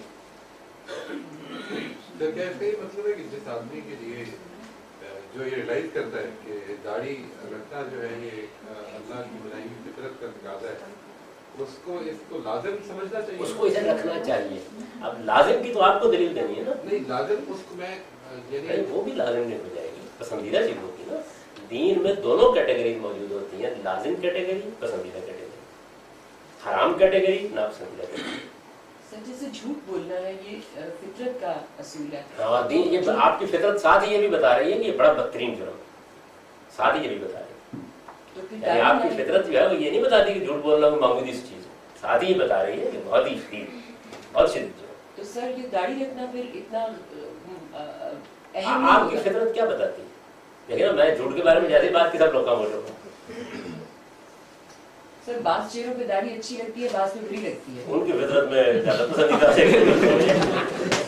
तो क्या इसका ये मतलब है कि जिस आदमी के लिए जो ये रियलाइज करता है कि दाढ़ी रखना जो है ये अल्लाह की बनाई हुई फितरत का तकाज़ा है, उसको इसको लाजिम समझना चाहिए, उसको इसे रखना चाहिए। अब लाजिम की तो आपको दलील देनी है ना। नहीं लाजिम उसको मैं यानी वो भी लाजिम नहीं हो जाएगी, पसंदीदा चीज होती है ना। दीन में दोनों कैटेगरी मौजूद होती हैं, लाजिम कैटेगरी, पसंदीदा कैटेगरी, हराम कैटेगरी, नापसंदीदा कैटेगरी। सर जैसे झूठ बोलना है ये फितरत का असूल है। हाँ दीन ये आपकी फितरत साथ ही ये भी बता रही है कि ये बड़ा बदतरीन जुर्म है, साथ ही ये भी बता रही है। तो फिर यानी आपकी फितरत जो है वो ये नहीं बताती कि झूठ बोलना मामूली सी चीज है, साथ ही ये बता रही है कि बहुत ही शदीद और शिद्दत जुर्म। तो सर ये दाढ़ी रखना फिर इतना अहम आपकी फितरत क्या बताती है? देखिए ना, मैं झूठ के बारे में जैसे बात की सब लोग बोल रहा हूँ। सर बास चेहरों पे दाढ़ी अच्छी लगती है, बास में बुरी लगती है। उनकी फितरत में ज्यादा पसंदीदा है।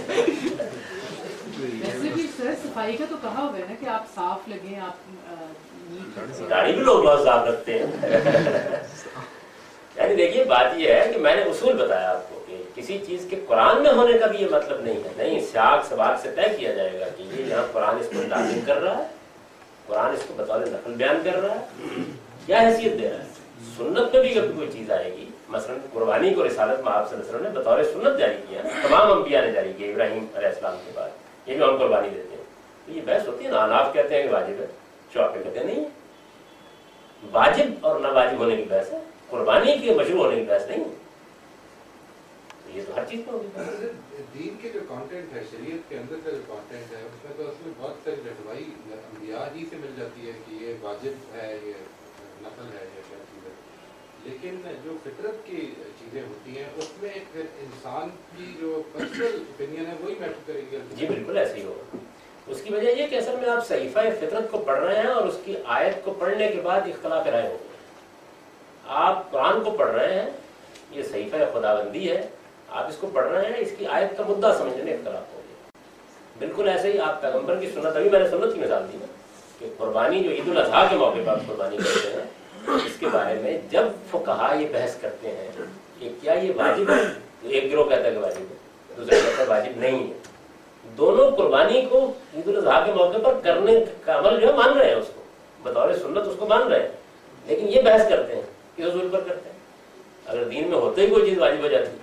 वैसे भी सर सफाई का तो कहा हुआ है ना कि आप साफ लगे, आप दाढ़ी भी लोग बहुत साफ रखते हैं। यानी देखिए बात ये है कि मैंने उसूल बताया आपको कि किसी चीज के कुरान में होने का भी ये मतलब नहीं है, नहीं सियाक सबाक से तय किया जाएगा कि ये यहाँ कुरान इसको लाजिम कर रहा है, कुरान इसको बतौर नफल बयान कर रहा है, क्या हैसियत दे रहा है। सुन्नत में भी कभी कोई चीज आएगी, मसलन कुर्बानी को रिसालत में आप सल्लल्लाहु अलैहि वसल्लम ने बतौर सुन्नत जारी किया, तमाम अंबिया ने जारी किया, इब्राहिम अलैहिस्सलाम के बाद ये भी हम कुर्बानी देते हैं। तो ये बहस होती है ना, अनाफ कहते हैं कि वाजिब है, चौपे कहते हैं नहीं, वाजिब और नावाजिब होने की बहस है, कुर्बानी के मशरू होने की बहस नहीं है। तो ये तो हर चीज में होगी। दीन के जो कंटेंट है, शरीयत के अंदर का जो कंटेंट है, उसमें तो असली बहुत सारी रहनुमाई अंबिया ही से मिल जाती है कि ये वाजिब है, ये नफल है, ये क्या चीज़ है। लेकिन जो फितरत की चीज़ें होती हैं उसमें फिर इंसान की जो पर्सनल ओपिनियन है वही मैटर करेगी। जी बिल्कुल ऐसे ही होगा। उसकी वजह ये कि असल में आप सहीफा फितरत को पढ़ रहे हैं और उसकी आयत को पढ़ने के बाद इख्तलाफ राय हो गया। आप कुरान को पढ़ रहे हैं, ये सहीफा खुदाबंदी है, आप इसको पढ़ रहे हैं, इसकी आयत का मुद्दा समझने में इख्तलाफ हो गया। बिल्कुल ऐसे ही आप पैगम्बर की सुन्नत, अभी मैंने सुन्नत की मिसाल दी ना कि कुर्बानी जो ईद उल अज़हा के मौके पर आप कुर्बानी करते हैं, इसके बारे में जब फुक़हा ये बहस करते हैं कि क्या ये वाजिब है, तो एक गिरोह कहता है कि वाजिब है, दूसरा कहता है वाजिब नहीं है। दोनों कुर्बानी को ईद उल अज़हा के मौके पर करने का अमल जो है मान रहे हैं, उसको बतौर सुन्नत उसको मान रहे हैं, लेकिन ये बहस करते हैं किस उसूल पर करते हैं। अगर दीन में होते ही कोई चीज वाजिब हो जाती,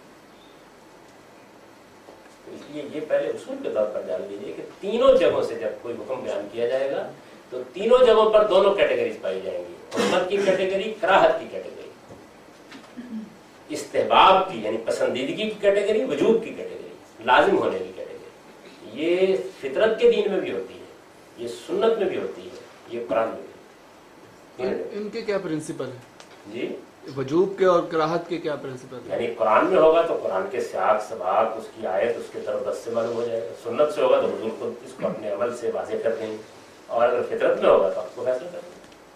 तो इसलिए ये पहले उसूल के तौर पर जान लीजिए कि तीनों जगहों से जब कोई हुक्म बयान किया जाएगा तो तीनों जगहों पर दोनों कैटेगरीज पाई जाएंगी, हुर्मत की कैटेगरी, कराहत की कैटेगरी, इस्तेहबाब की यानी पसंदीदगी की कैटेगरी, वजूब की कैटेगरी, लाजिम होने की कैटेगरी। ये फितरत के दीन में भी होती है, ये सुन्नत में भी होती है, ये कुरान में भी। इनके क्या प्रिंसिपल है जी? वजूब के और कराहत के क्या प्रिंसिपल है? यानी कुरान में होगा तो कुरान के सियाक सबाक, उसकी आयत उसके तरफ से मालूम हो जाएगा। सुन्नत से होगा तो हुजूर को इसको अपने अमल से वाज़ेह कर देंगे, और अगर फितरत में होगा तो आपको फैसला कर देंगे।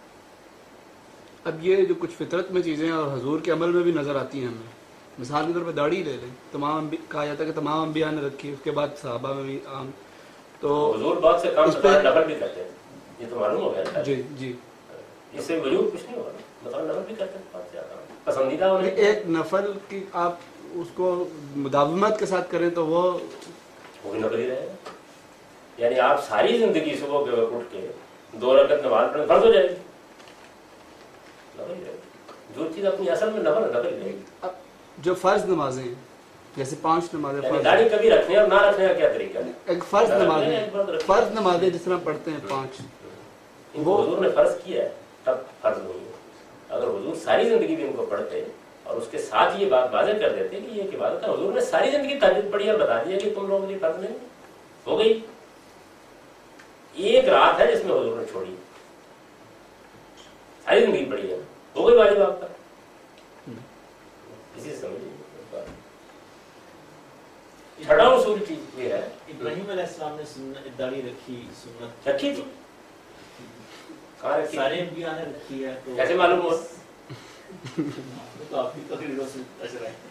अब ये जो कुछ फितरत में चीज़ें और हुजूर के अमल में भी नज़र आती हैं हमें, मिसाल के तौर पर दाढ़ी ले लें, तमाम कहा जाता है कि तमाम अंबिया ने रखी, उसके बाद सहाबा में भी आम, तो हुजूर बहुत से काम नफल भी करते हैं, ये तो मालूम हो गया। जी जी, इससे वजूद कुछ नहीं होगा, मतलब नफल भी करते हैं, बहुत ज्यादा पसंदीदा होने। एक नफल की आप उसको मुदावमत के साथ करें तो वो भी नफल ही रहेगा। यानी आप सारी जिंदगी सुबह के वक्त उठ के 2 रकअत नमाज पढ़ें, फर्ज हो जाएगी, नफल ही रहेगी। जो चीज अपनी असल में नफल नफल ही रहेगी। अब जो फर्ज नमाजें हैं, जैसे 5 नमाजें, दाढ़ी कभी रखने और ना रखने का क्या तरीका है? एक फर्ज नमाजें जिस तरह पढ़ते हैं 5, वो हुजूर ने फर्ज किया है, तब फर्ज नहीं है। अगर हुजूर सारी जिंदगी भी इनको पढ़ते और उसके साथ ये बात वाज़ेह कर देते कि ये इबादत है, हुजूर ने सारी जिंदगी तहज्जुद पढ़ी और बता दिया कि तुम लोगों के लिए फर्ज नहीं हो गई। एक रात है जिसमें हुजूर ने छोड़ी, सारी जिंदगी पढ़ी है, हो गई वाजिब आपका। इसी से समझिए। छठा उसूल चीज ये है, इब्राहिम अलैहिस्सलाम ने सुन्नत दाढ़ी रखी, सुन्नत रखी थी, कहाँ रखी? सारे अंबिया ने रखी है, तो कैसे मालूम हुआ? तो आप भी तकरीरों से असर है।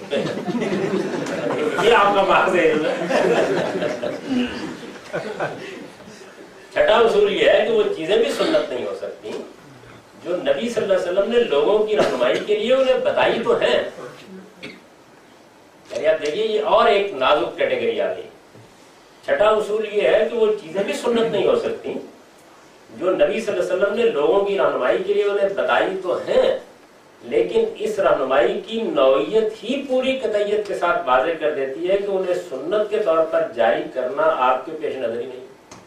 ये आपका मार्ग है। छठा उसूल ये है कि वो चीजें भी सुन्नत नहीं हो सकती जो नबी सल्लल्लाहु अलैहि वसल्लम ने लोगों की रहनुमाई के लिए उन्हें बताई तो है। यानी आप देखिए ये और एक नाजुक कैटेगरी आ गई। छठा उसूल ये है कि वो चीजें भी सुन्नत नहीं हो सकती जो नबी सल्लल्लाहु अलैहि वसल्लम ने लोगों की रहनुमाई के लिए उन्हें बताई तो है, लेकिन इस रहनुमाई की नौइयत ही पूरी कतईयत के साथ वाज़ेह कर देती है कि उन्हें सुन्नत के तौर पर जारी करना आपके पेश नजर ही नहीं।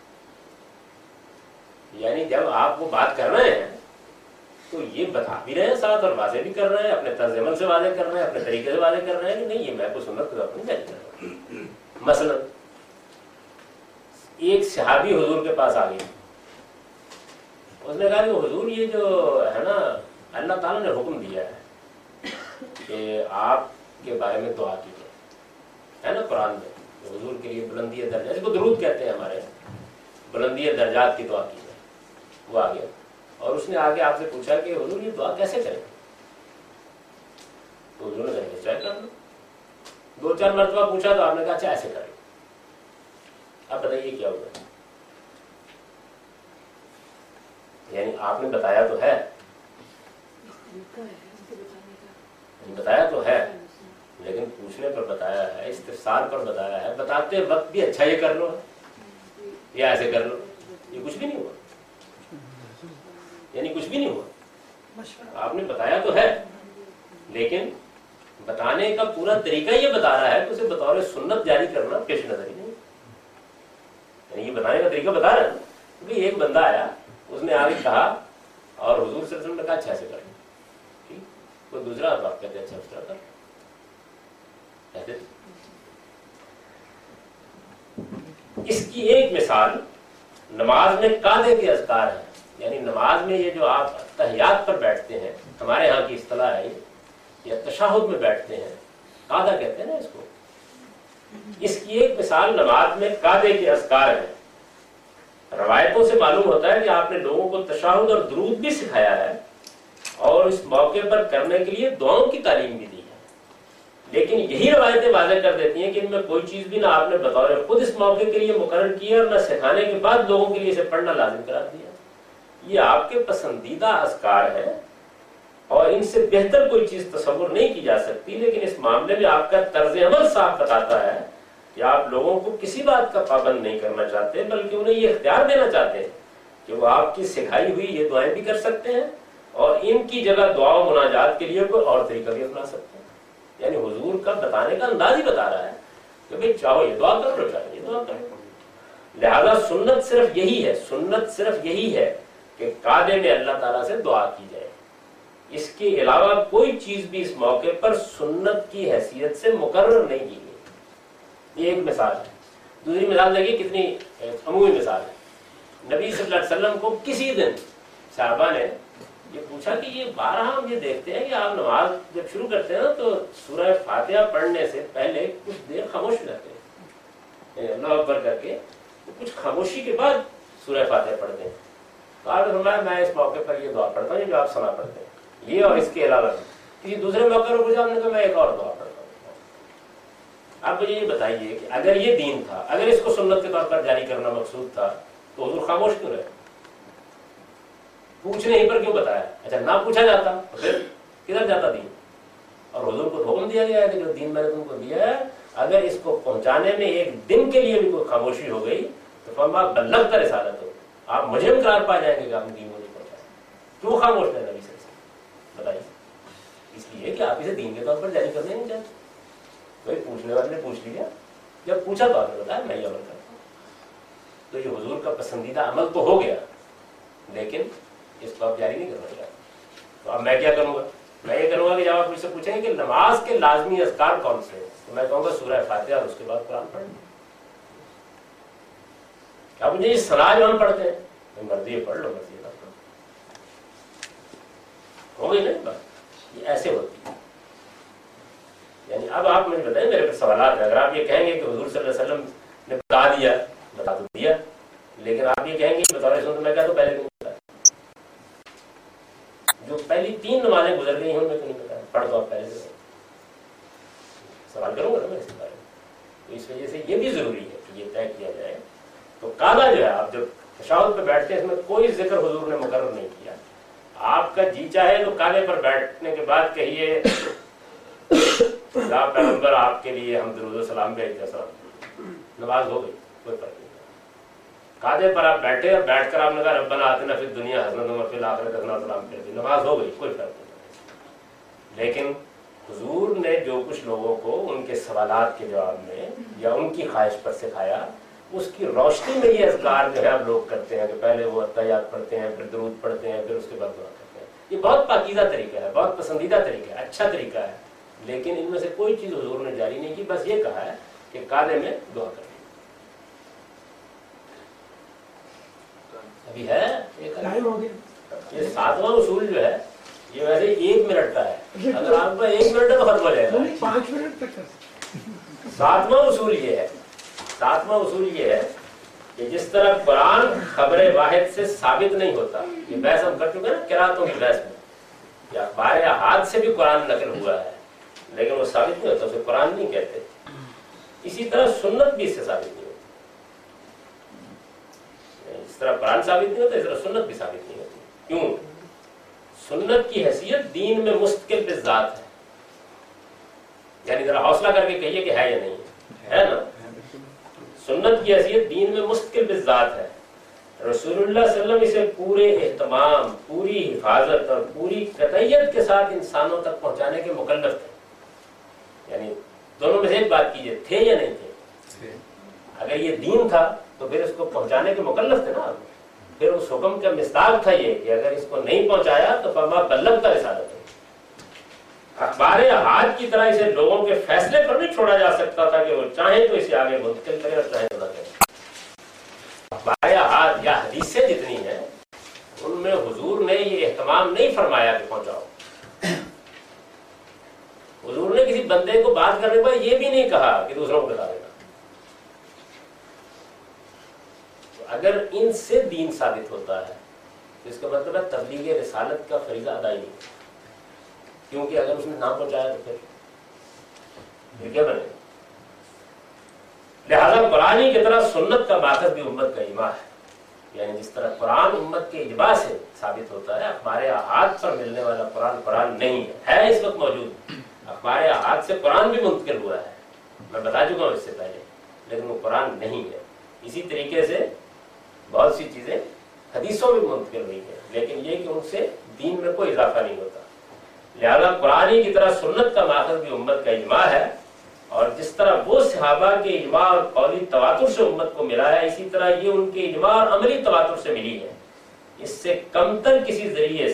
यानी जब आप वो बात कर रहे हैं तो ये बता भी रहे हैं साथ और वाज़ेह भी कर रहे हैं, अपने तर्ज अमल से वाज़ेह कर रहे हैं, अपने तरीके से वाज़ेह कर रहे हैं कि नहीं ये मैं को सुन्नत के तौर पर जारी कर रहा हूं। मसलन एक सहाबी हुजूर के पास आ गया, उसने कहा कि हुजूर ये जो है ना अल्लाह ताला ने हुक्म दिया है कि आपके बारे में दुआ कीजिए, है ना कुरान में हुजूर के लिए बुलंदी दर्जा, जिसको दुरूद कहते हैं हमारे, बुलंदी दर्जात की दुआ कीजिए। वो आ गया और उसने आगे आपसे पूछा कि हुजूर ये दुआ कैसे करें? तो हुजूर ने कहा चाहे कर लो। 2-4 मरतबा पूछा तो आपने कहा अच्छा ऐसे करें। अब बताइए क्या हुआ? यानी आपने बताया तो है, बताया तो है, लेकिन पूछने पर बताया है, इस्तिफसार पर बताया है, बताते वक्त भी अच्छा ये कर लो या ऐसे कर लो, ये कुछ भी नहीं हुआ। यानी कुछ भी नहीं हुआ। आपने बताया तो है, लेकिन बताने का पूरा तरीका ये बता रहा है कि उसे बतौर सुन्नत जारी करना पेश नजर ही नहीं। यानी ये बताने का तरीका बता रहा है, क्योंकि एक बंदा आया, उसने आगे कहा और हुजूर सल्लल्लाहु अलैहि वसल्लम ने कहा अच्छा से कर, ठीक। कोई दूसरा बात कहते अच्छा उस तरह कर कहते। इसकी एक मिसाल नमाज में कादे के अज़कार है। यानी नमाज में ये जो आप तहियात पर बैठते हैं, हमारे यहाँ की इस्तिलाह है, या तशहुद में बैठते हैं, कादा कहते हैं ना इसको। इसकी एक मिसाल नमाज में कादे के अज़कार है। रवायतों से मालूम होता है कि आपने लोगों को तशहुद और दुरूद भी सिखाया है और इस मौके पर करने के लिए दुआओं की तालीम भी दी है, लेकिन यही रवायतें वाज़ेह कर देती हैं कि इनमें कोई चीज भी ना आपने बतौर खुद इस मौके के लिए मुकर्रर किया और न सिखाने के बाद लोगों के लिए इसे पढ़ना लाजिम करा दिया। ये आपके पसंदीदा अज़कार है और इनसे बेहतर कोई चीज तसव्वुर नहीं की जा सकती, लेकिन इस मामले में आपका तर्ज अमल साफ बताता है कि आप लोगों को किसी बात का पाबंद नहीं करना चाहते, बल्कि उन्हें ये इख्तियार देना चाहते हैं कि वो आपकी सिखाई हुई ये दुआएं भी कर सकते हैं और इनकी जगह दुआ मुनाजात के लिए कोई और तरीका भी अपना सकते हैं। यानी हुजूर का बताने का अंदाज ही बता रहा है कि भाई चाहो ये दुआ कर लो, चाहे ये दुआ कर लो। लिहाजा सुन्नत सिर्फ यही है, सुन्नत सिर्फ यही है कि कादे में अल्लाह ताला से दुआ की जाए। इसके अलावा कोई चीज भी इस मौके पर सुन्नत की हैसियत से मुकर्रर नहीं की गई। ये एक मिसाल है। दूसरी मिसाल देखिए कितनी अमूमी मिसाल है। नबी सल्लल्लाहु अलैहि वसल्लम को किसी दिन साहबा ने ये पूछा कि ये बारह हम ये देखते हैं कि आप नमाज जब शुरू करते हैं ना तो सूरह फातिहा पढ़ने से पहले कुछ देर खामोश रहते हैं, अल्लाह अकबर करके तो कुछ खामोशी के बाद सूरह फातिहा पढ़ते हैं। तो आपने फरमाया मैं इस मौके पर ये दुआ पढ़ता हूँ जो आप सना पढ़ते हैं, ये और इसके अलावा किसी दूसरे मौके पर पूछा, आपने कहा मैं एक और दुआ पढ़ता हूँ। आप मुझे ये बताइए कि अगर ये दीन था, अगर इसको सुन्नत के तौर पर जारी करना मकसूद था तो हुजूर खामोश क्यों रहे? पूछने ही पर क्यों बताया? अच्छा ना पूछा जाता तो फिर किधर जाता दीन? और हुजूर को हुक्म दिया गया है कि जो दीन मैंने तुमको दिया है अगर इसको पहुंचाने में एक दिन के लिए भी कोई खामोशी हो गई तो फरमा बल्लग तर रिसालत हो, आप मुझे इकरार पा जाएंगे कि आपने दीन को नहीं पहुंचाया। क्यों खामोश रहे नबी से? बताइए। इसलिए कि आप इसे दीन के तौर पर जारी करने नहीं चाहते। कोई पूछने वाले ने पूछ लिया, जब पूछा तो आपने बताया मैं ये अमल करता हूं। तो ये हुजूर का पसंदीदा अमल तो हो गया, लेकिन इसको आप जारी नहीं करना चाहते। तो अब मैं क्या करूंगा? मैं ये करूंगा कि जब आप मुझसे पूछेंगे कि नमाज के लाजमी अज़कार कौन से हैं, तो मैं कहूंगा सूरह फातिहा और उसके बाद कुरान पढ़ना। आप मुझे ये सना जो हम पढ़ते हैं तो मर्जी ये पढ़ लो, मर्जी ये ना पढ़ो, हो गई ना बात। ये ऐसे होती है। अब आप मुझे बताएं, मेरे पे सवाल है। अगर आप ये कहेंगे कि हुजूर सल्लल्लाहु अलैहि वसल्लम ने बता दिया, बता तो दिया, लेकिन आप ये कहेंगे बतौर सुन्नत, मैं क्या तो पहले क्यों बताया? जो पहली 3 नमाजें गुजर गई हैं उनमें क्यों नहीं बताया? पढ़ दो आप पहले से, सवाल करूंगा ना मैं इसके बारे में। तो इस वजह से ये भी जरूरी है कि ये तय किया जाए। तो काबा जो है, आप जब तशहुद पे बैठते हैं, इसमें कोई जिक्र हुजूर ने मुकर्रर नहीं किया। आपका जी चाहे तो काबे पर बैठने के बाद कहिए या पैगंबर आपके लिए हम दुरूद सलाम भेजते हैं, नमाज हो गई, कोई फर्क नहीं। काबे पर आप बैठे और बैठकर आपने कहा रब्बना आतिना फिद दुनिया हसनतम व फिल आखिरति हसनतम सलाम भेज दी, नमाज हो गई, कोई फर्क नहीं। लेकिन हुजूर ने जो कुछ लोगों को उनके सवालात के जवाब में या उनकी ख्वाहिश पर सिखाया, उसकी रोशनी में ये अज़कार जो है आप लोग करते हैं कि पहले वो अत्तहियात पढ़ते हैं, फिर दुरूद पढ़ते हैं, फिर उसके बाद दुआ करते हैं। ये बहुत पाकीज़ा तरीका है, बहुत पसंदीदा तरीका है, अच्छा तरीका है। लेकिन इनमें से कोई चीज़ हुजूर ने जारी नहीं की, बस ये कहा है कि काबे में दुआ करें। अभी है ये 7वां उसूल जो है, ये वैसे 1 मिनट का है। अगर आपका 1 मिनट है तो खत्म हो जाएगा। 5 मिनट तक 7वां उसूल ये है, 7वां उसूल ये है कि जिस तरह कुरान खबर वाहिद से साबित नहीं होता, ये बहस हम कर चुके हैं ना किरातों की बहस में, या अखबार या हाथ से भी कुरान नकल हुआ है लेकिन वो साबित नहीं होता, उसे कुरान नहीं कहते। इसी तरह सुन्नत भी इससे साबित नहीं होती। जिस तरह कुरान साबित नहीं होता, इस तरह सुन्नत भी साबित नहीं होती। क्यों? सुन्नत की हैसियत दीन में मुस्तकिल बिज़ात है। यानी जरा हौसला करके कहिए कि है या नहीं है ना? सुन्नत की हैसियत दीन में मुस्तकिल बिज़ात है। रसूलुल्लाह सल्लल्लाहु अलैहि वसल्लम इसे पूरे एहतमाम, पूरी हिफाजत और पूरी कतईयत के साथ इंसानों तक पहुंचाने के मुकल्लफ थे। यानी दोनों में से एक बात कीजिए, थे या नहीं थे? अगर ये दीन था तो फिर इसको पहुंचाने के मुकल्लफ थे ना। फिर उस हुक्म का मिस्ताक था ये कि अगर इसको नहीं पहुंचाया तो फरमा बल्लगता रिसालत है। अखबार अहाद की तरह इसे लोगों के फैसले पर नहीं छोड़ा जा सकता था कि वो चाहे तो इसे आगे मुंतकिल करे और चाहे तो ना करे। अखबार अहाद या हदीसें जितनी हैं उनमें हुजूर ने ये एहतमाम नहीं फरमाया कि पहुंचाओ। हुजूर ने किसी बंदे को बात करने पर यह भी नहीं कहा कि दूसरों को बता देना। तो अगर इनसे दीन साबित होता है तो इसका मतलब है तबलीग रिसालत का फरीज़ा अदा ही नहीं, क्योंकि अगर उसने ना पहुंचाया तो फिर क्या बनेगा? लिहाजा कुरान की तरह सुन्नत का माखज़ भी उम्मत का इज्मा है। यानी जिस तरह कुरान उम्मत के इज्मा से साबित होता है, अखबार अहाद पर मिलने वाला कुरान नहीं है इस वक्त मौजूद। अखबार अहाद से कुरान भी मुंतकिल हुआ है, मैं बता चुका हूँ इससे पहले, लेकिन वो कुरान नहीं है। इसी तरीके से बहुत सी चीजें हदीसों में मुंतकिल हुई है, लेकिन ये कि उनसे दीन में कोई इजाफा नहीं होता। लिहाजा कुरान की तरह सुन्नत का माखज़ भी उम्मत का इज्मा है, और जिस तरह वो सहाबा के इज्मा और कौली तवातुर से उम्मत को मिला है, इसी तरह ये उनके इज्मा और अमली तवातुर से मिली है। इससे कमतर किसी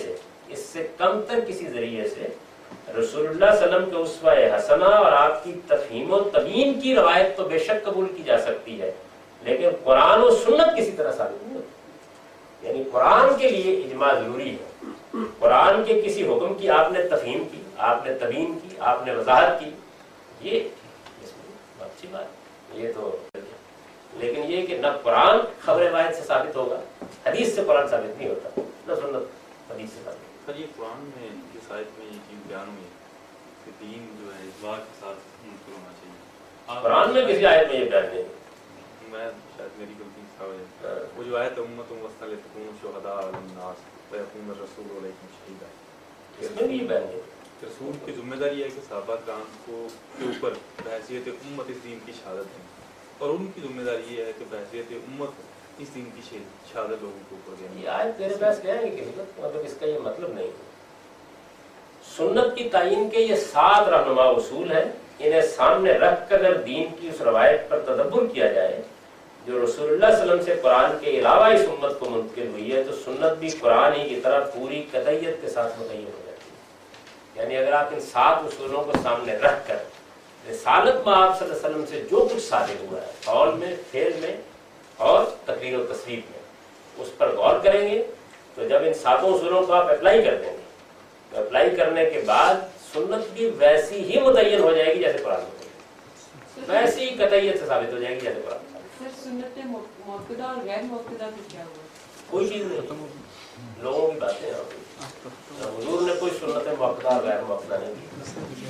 जरिए से रसूलुल्लाह सल्लल्लाहु अलैहि वसल्लम के उस्वा-ए हसना और आपकी तफहीम और तबीन की रवायत तो बेशक कबूल की जा सकती है, लेकिन कुरान और सुन्नत किसी तरह साबित नहीं होती। यानी कुरान के लिए इज्मा जरूरी है। कुरान के किसी हुक्म की आपने तफहीम की, आपने तबीन की, आपने वजाहत की, ये इसमें अच्छी बात, ये तो, लेकिन ये कि न कुरान खबर वाहिद से साबित होगा, हदीस से कुरान साबित नहीं होता, न सुन्नत हदीस से साबित। सर ये कुरान में इस आयत में ये चीज़ बयान हुई कि दीन जो है इस बात के साथ मुनकर होना चाहिए। कुरान में किसी आयत में ये बयान नहीं, मैं शायद मेरी गलती था वो जो आयत उम्मत वसल तकून शुहदा अलन्नास फयकून रसूल अलैकुम शहीदा, इसमें भी ये बयान नहीं। रसूल की जिम्मेदारी है कि सहाबा कराम को के ऊपर बहैसियत उम्मत इस दीन की शहादत है, और उनकी जिम्मेदारी ये है कि बहैसियत उम्मत इस दीन की शहादत लोगों के ऊपर देनी। ये आयत तेरे पास क्या है कि मतलब इसका ये मतलब नहीं। सुन्नत की तायीन के ये 7 रहनुमा उसूल हैं, इन्हें सामने रख कर अगर दीन की उस रवायत पर तदब्बुर किया जाए जो रसूलुल्लाह सल्लल्लाहु अलैहि वसल्लम से कुरान के अलावा इस उम्मत को मुंतकिल हुई है, तो सुन्नत भी कुरान ही की तरह पूरी कतईयत के साथ मुतय्यन हो जाती है। यानी अगर आप इन 7 उसूलों को सामने रख कर रिसालत में आप सल्लल्लाहु अलैहि वसल्लम से जो कुछ साबित हुआ है कौल में, फेल में और तकरीर और तस्वीर में, उस पर गौर करेंगे, तो जब इन 7 उसूलों को आप अप्लाई कर देंगे तो अप्लाई करने के बाद सुन्नत भी वैसी ही मुतय्यन हो जाएगी जैसे कुरान में, वैसी ही कतईयत से साबित हो जाएगी जैसे कुरान में। सर सुन्नत मुअक्कदा और गैर मुअक्कदा फिर क्या हुआ? कोई चीज नहीं, लोगों की बातें हैं। हुजूर ने कोई सुन्नत मुअक्कदा और गैर मुअक्कदा नहीं की।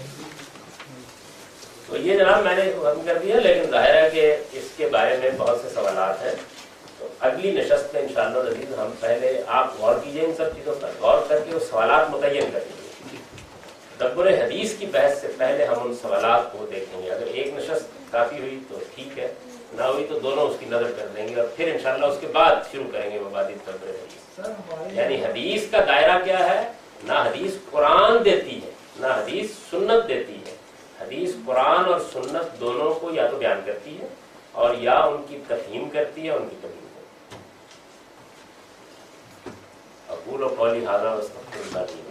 तो ये जनाब मैंने खत्म कर दिया, लेकिन जाहिर है कि इसके बारे में बहुत से सवालात हैं। तो अगली नशस्त में इंशाअल्लाह अज़ीज़ हम पहले आप गौर कीजिए इन सब चीज़ों पर, गौर करके वो सवालात मुतय्यन करेंगे। तदब्बुर हदीस की बहस से पहले हम उन सवालात को देखेंगे। अगर एक नशस्त काफ़ी हुई तो ठीक है, ना हुई तो दोनों उसकी नज़र कर देंगे और फिर इंशाअल्लाह उसके बाद शुरू करेंगे मबादिद तदब्बुर हदीस। यानी हदीस का दायरा क्या है? ना हदीस कुरान देती है, ना हदीस सुन्नत देती है। हदीस कुरान और सुन्नत दोनों को या तो बयान करती है और या उनकी तफहीम करती है, उनकी तफहीम करती है। अक़ूलु क़ौली हाज़ा व अस्तग़फ़िरुल्लाह।